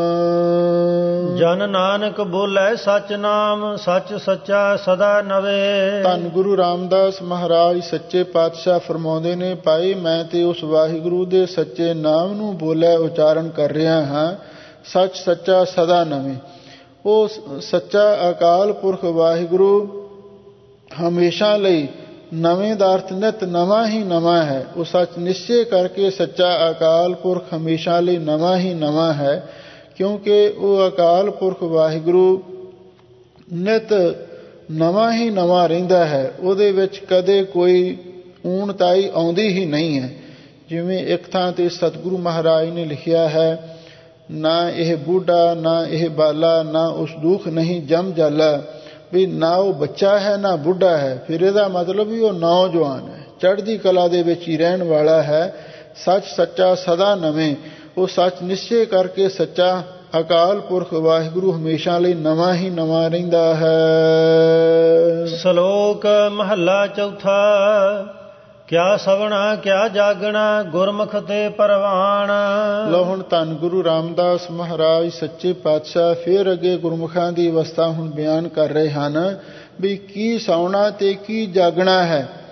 ਜਨ ਨਾਨਕ ਬੋਲੇ ਸਚ ਨਾਮ, ਸੱਚ ਸੱਚਾ ਸਦਾ ਨਵੇ। ਧੰਨ ਗੁਰੂ ਰਾਮਦਾਸ ਮਹਾਰਾਜ ਸੱਚੇ ਪਾਤਸ਼ਾਹ ਫਰਮਾਉਂਦੇ ਨੇ, ਭਾਈ ਮੈਂ ਤੇ ਉਸ ਵਾਹਿਗੁਰੂ ਦੇ ਸੱਚੇ ਨਾਮ ਨੂੰ ਬੋਲੇ ਉਚਾਰਨ ਕਰ ਰਿਹਾ ਹਾਂ, ਸੱਚ ਸੱਚਾ ਸਦਾ ਨਵੇਂ। ਉਹ ਸੱਚਾ ਅਕਾਲ ਪੁਰਖ ਵਾਹਿਗੁਰੂ ਹਮੇਸ਼ਾ ਲਈ, ਨਵੇਂ ਦਾ ਅਰਥ ਨਿਤ ਨਵਾਂ ਹੀ ਨਵਾਂ ਹੈ। ਉਹ ਸੱਚ ਨਿਸ਼ਚੇ ਕਰਕੇ ਸੱਚਾ ਅਕਾਲ ਪੁਰਖ ਹਮੇਸ਼ਾ ਲਈ ਨਵਾਂ ਹੀ ਨਵਾਂ ਹੈ, ਕਿਉਂਕਿ ਉਹ ਅਕਾਲ ਪੁਰਖ ਵਾਹਿਗੁਰੂ ਨਿਤ ਨਵਾਂ ਹੀ ਨਵਾਂ ਰਹਿੰਦਾ ਹੈ, ਉਹਦੇ ਵਿੱਚ ਕਦੇ ਕੋਈ ਊਣਤਾਈ ਆਉਂਦੀ ਹੀ ਨਹੀਂ ਹੈ। ਜਿਵੇਂ ਇੱਕ ਥਾਂ 'ਤੇ ਸਤਿਗੁਰੂ ਮਹਾਰਾਜ ਨੇ ਲਿਖਿਆ ਹੈ, ਨਾ ਇਹ ਬੁੱਢਾ ਨਾ ਇਹ ਬਾਲਾ, ਨਾ ਉਸ ਦੁੱਖ ਨਹੀਂ ਜਮ ਜਾਲਾ, ਵੀ ਨਾ ਉਹ ਬੱਚਾ ਹੈ ਨਾ ਬੁੱਢਾ ਹੈ। ਫਿਰ ਇਹਦਾ ਮਤਲਬ ਵੀ ਉਹ ਨੌਜਵਾਨ ਹੈ, ਚੜ੍ਹਦੀ ਕਲਾ ਦੇ ਵਿੱਚ ਹੀ ਰਹਿਣ ਵਾਲਾ ਹੈ। ਸੱਚ ਸੱਚਾ ਸਦਾ ਨਵੇਂ, ਉਹ ਸੱਚ ਨਿਸ਼ਚੇ ਕਰਕੇ ਸੱਚਾ ਅਕਾਲ ਪੁਰਖ ਵਾਹਿਗੁਰੂ ਹਮੇਸ਼ਾ ਲਈ ਨਵਾਂ ਹੀ ਨਵਾਂ ਰਹਿੰਦਾ ਹੈ। ਸ਼ਲੋਕ ਮਹੱਲਾ ਚੌਥਾ। ਕਿਆ ਸਵਣਾ ਕਿਆ ਜਾਗਣਾ ਗੁਰਮੁਖ ਤੇ ਪਰਵਾਣ। ਲਓ ਹੁਣ ਧੰਨ ਗੁਰੂ ਰਾਮਦਾਸ ਮਹਾਰਾਜ ਸੱਚੇ ਪਾਤਸ਼ਾਹ ਫਿਰ ਅੱਗੇ ਗੁਰਮੁਖਾਂ ਦੀ ਅਵਸਥਾ ਹੁਣ ਬਿਆਨ ਕਰ ਰਹੇ ਹਨ ਵੀ ਕੀ ਸੌਣਾ ਤੇ ਕੀ ਜਾਗਣਾ ਹੈ।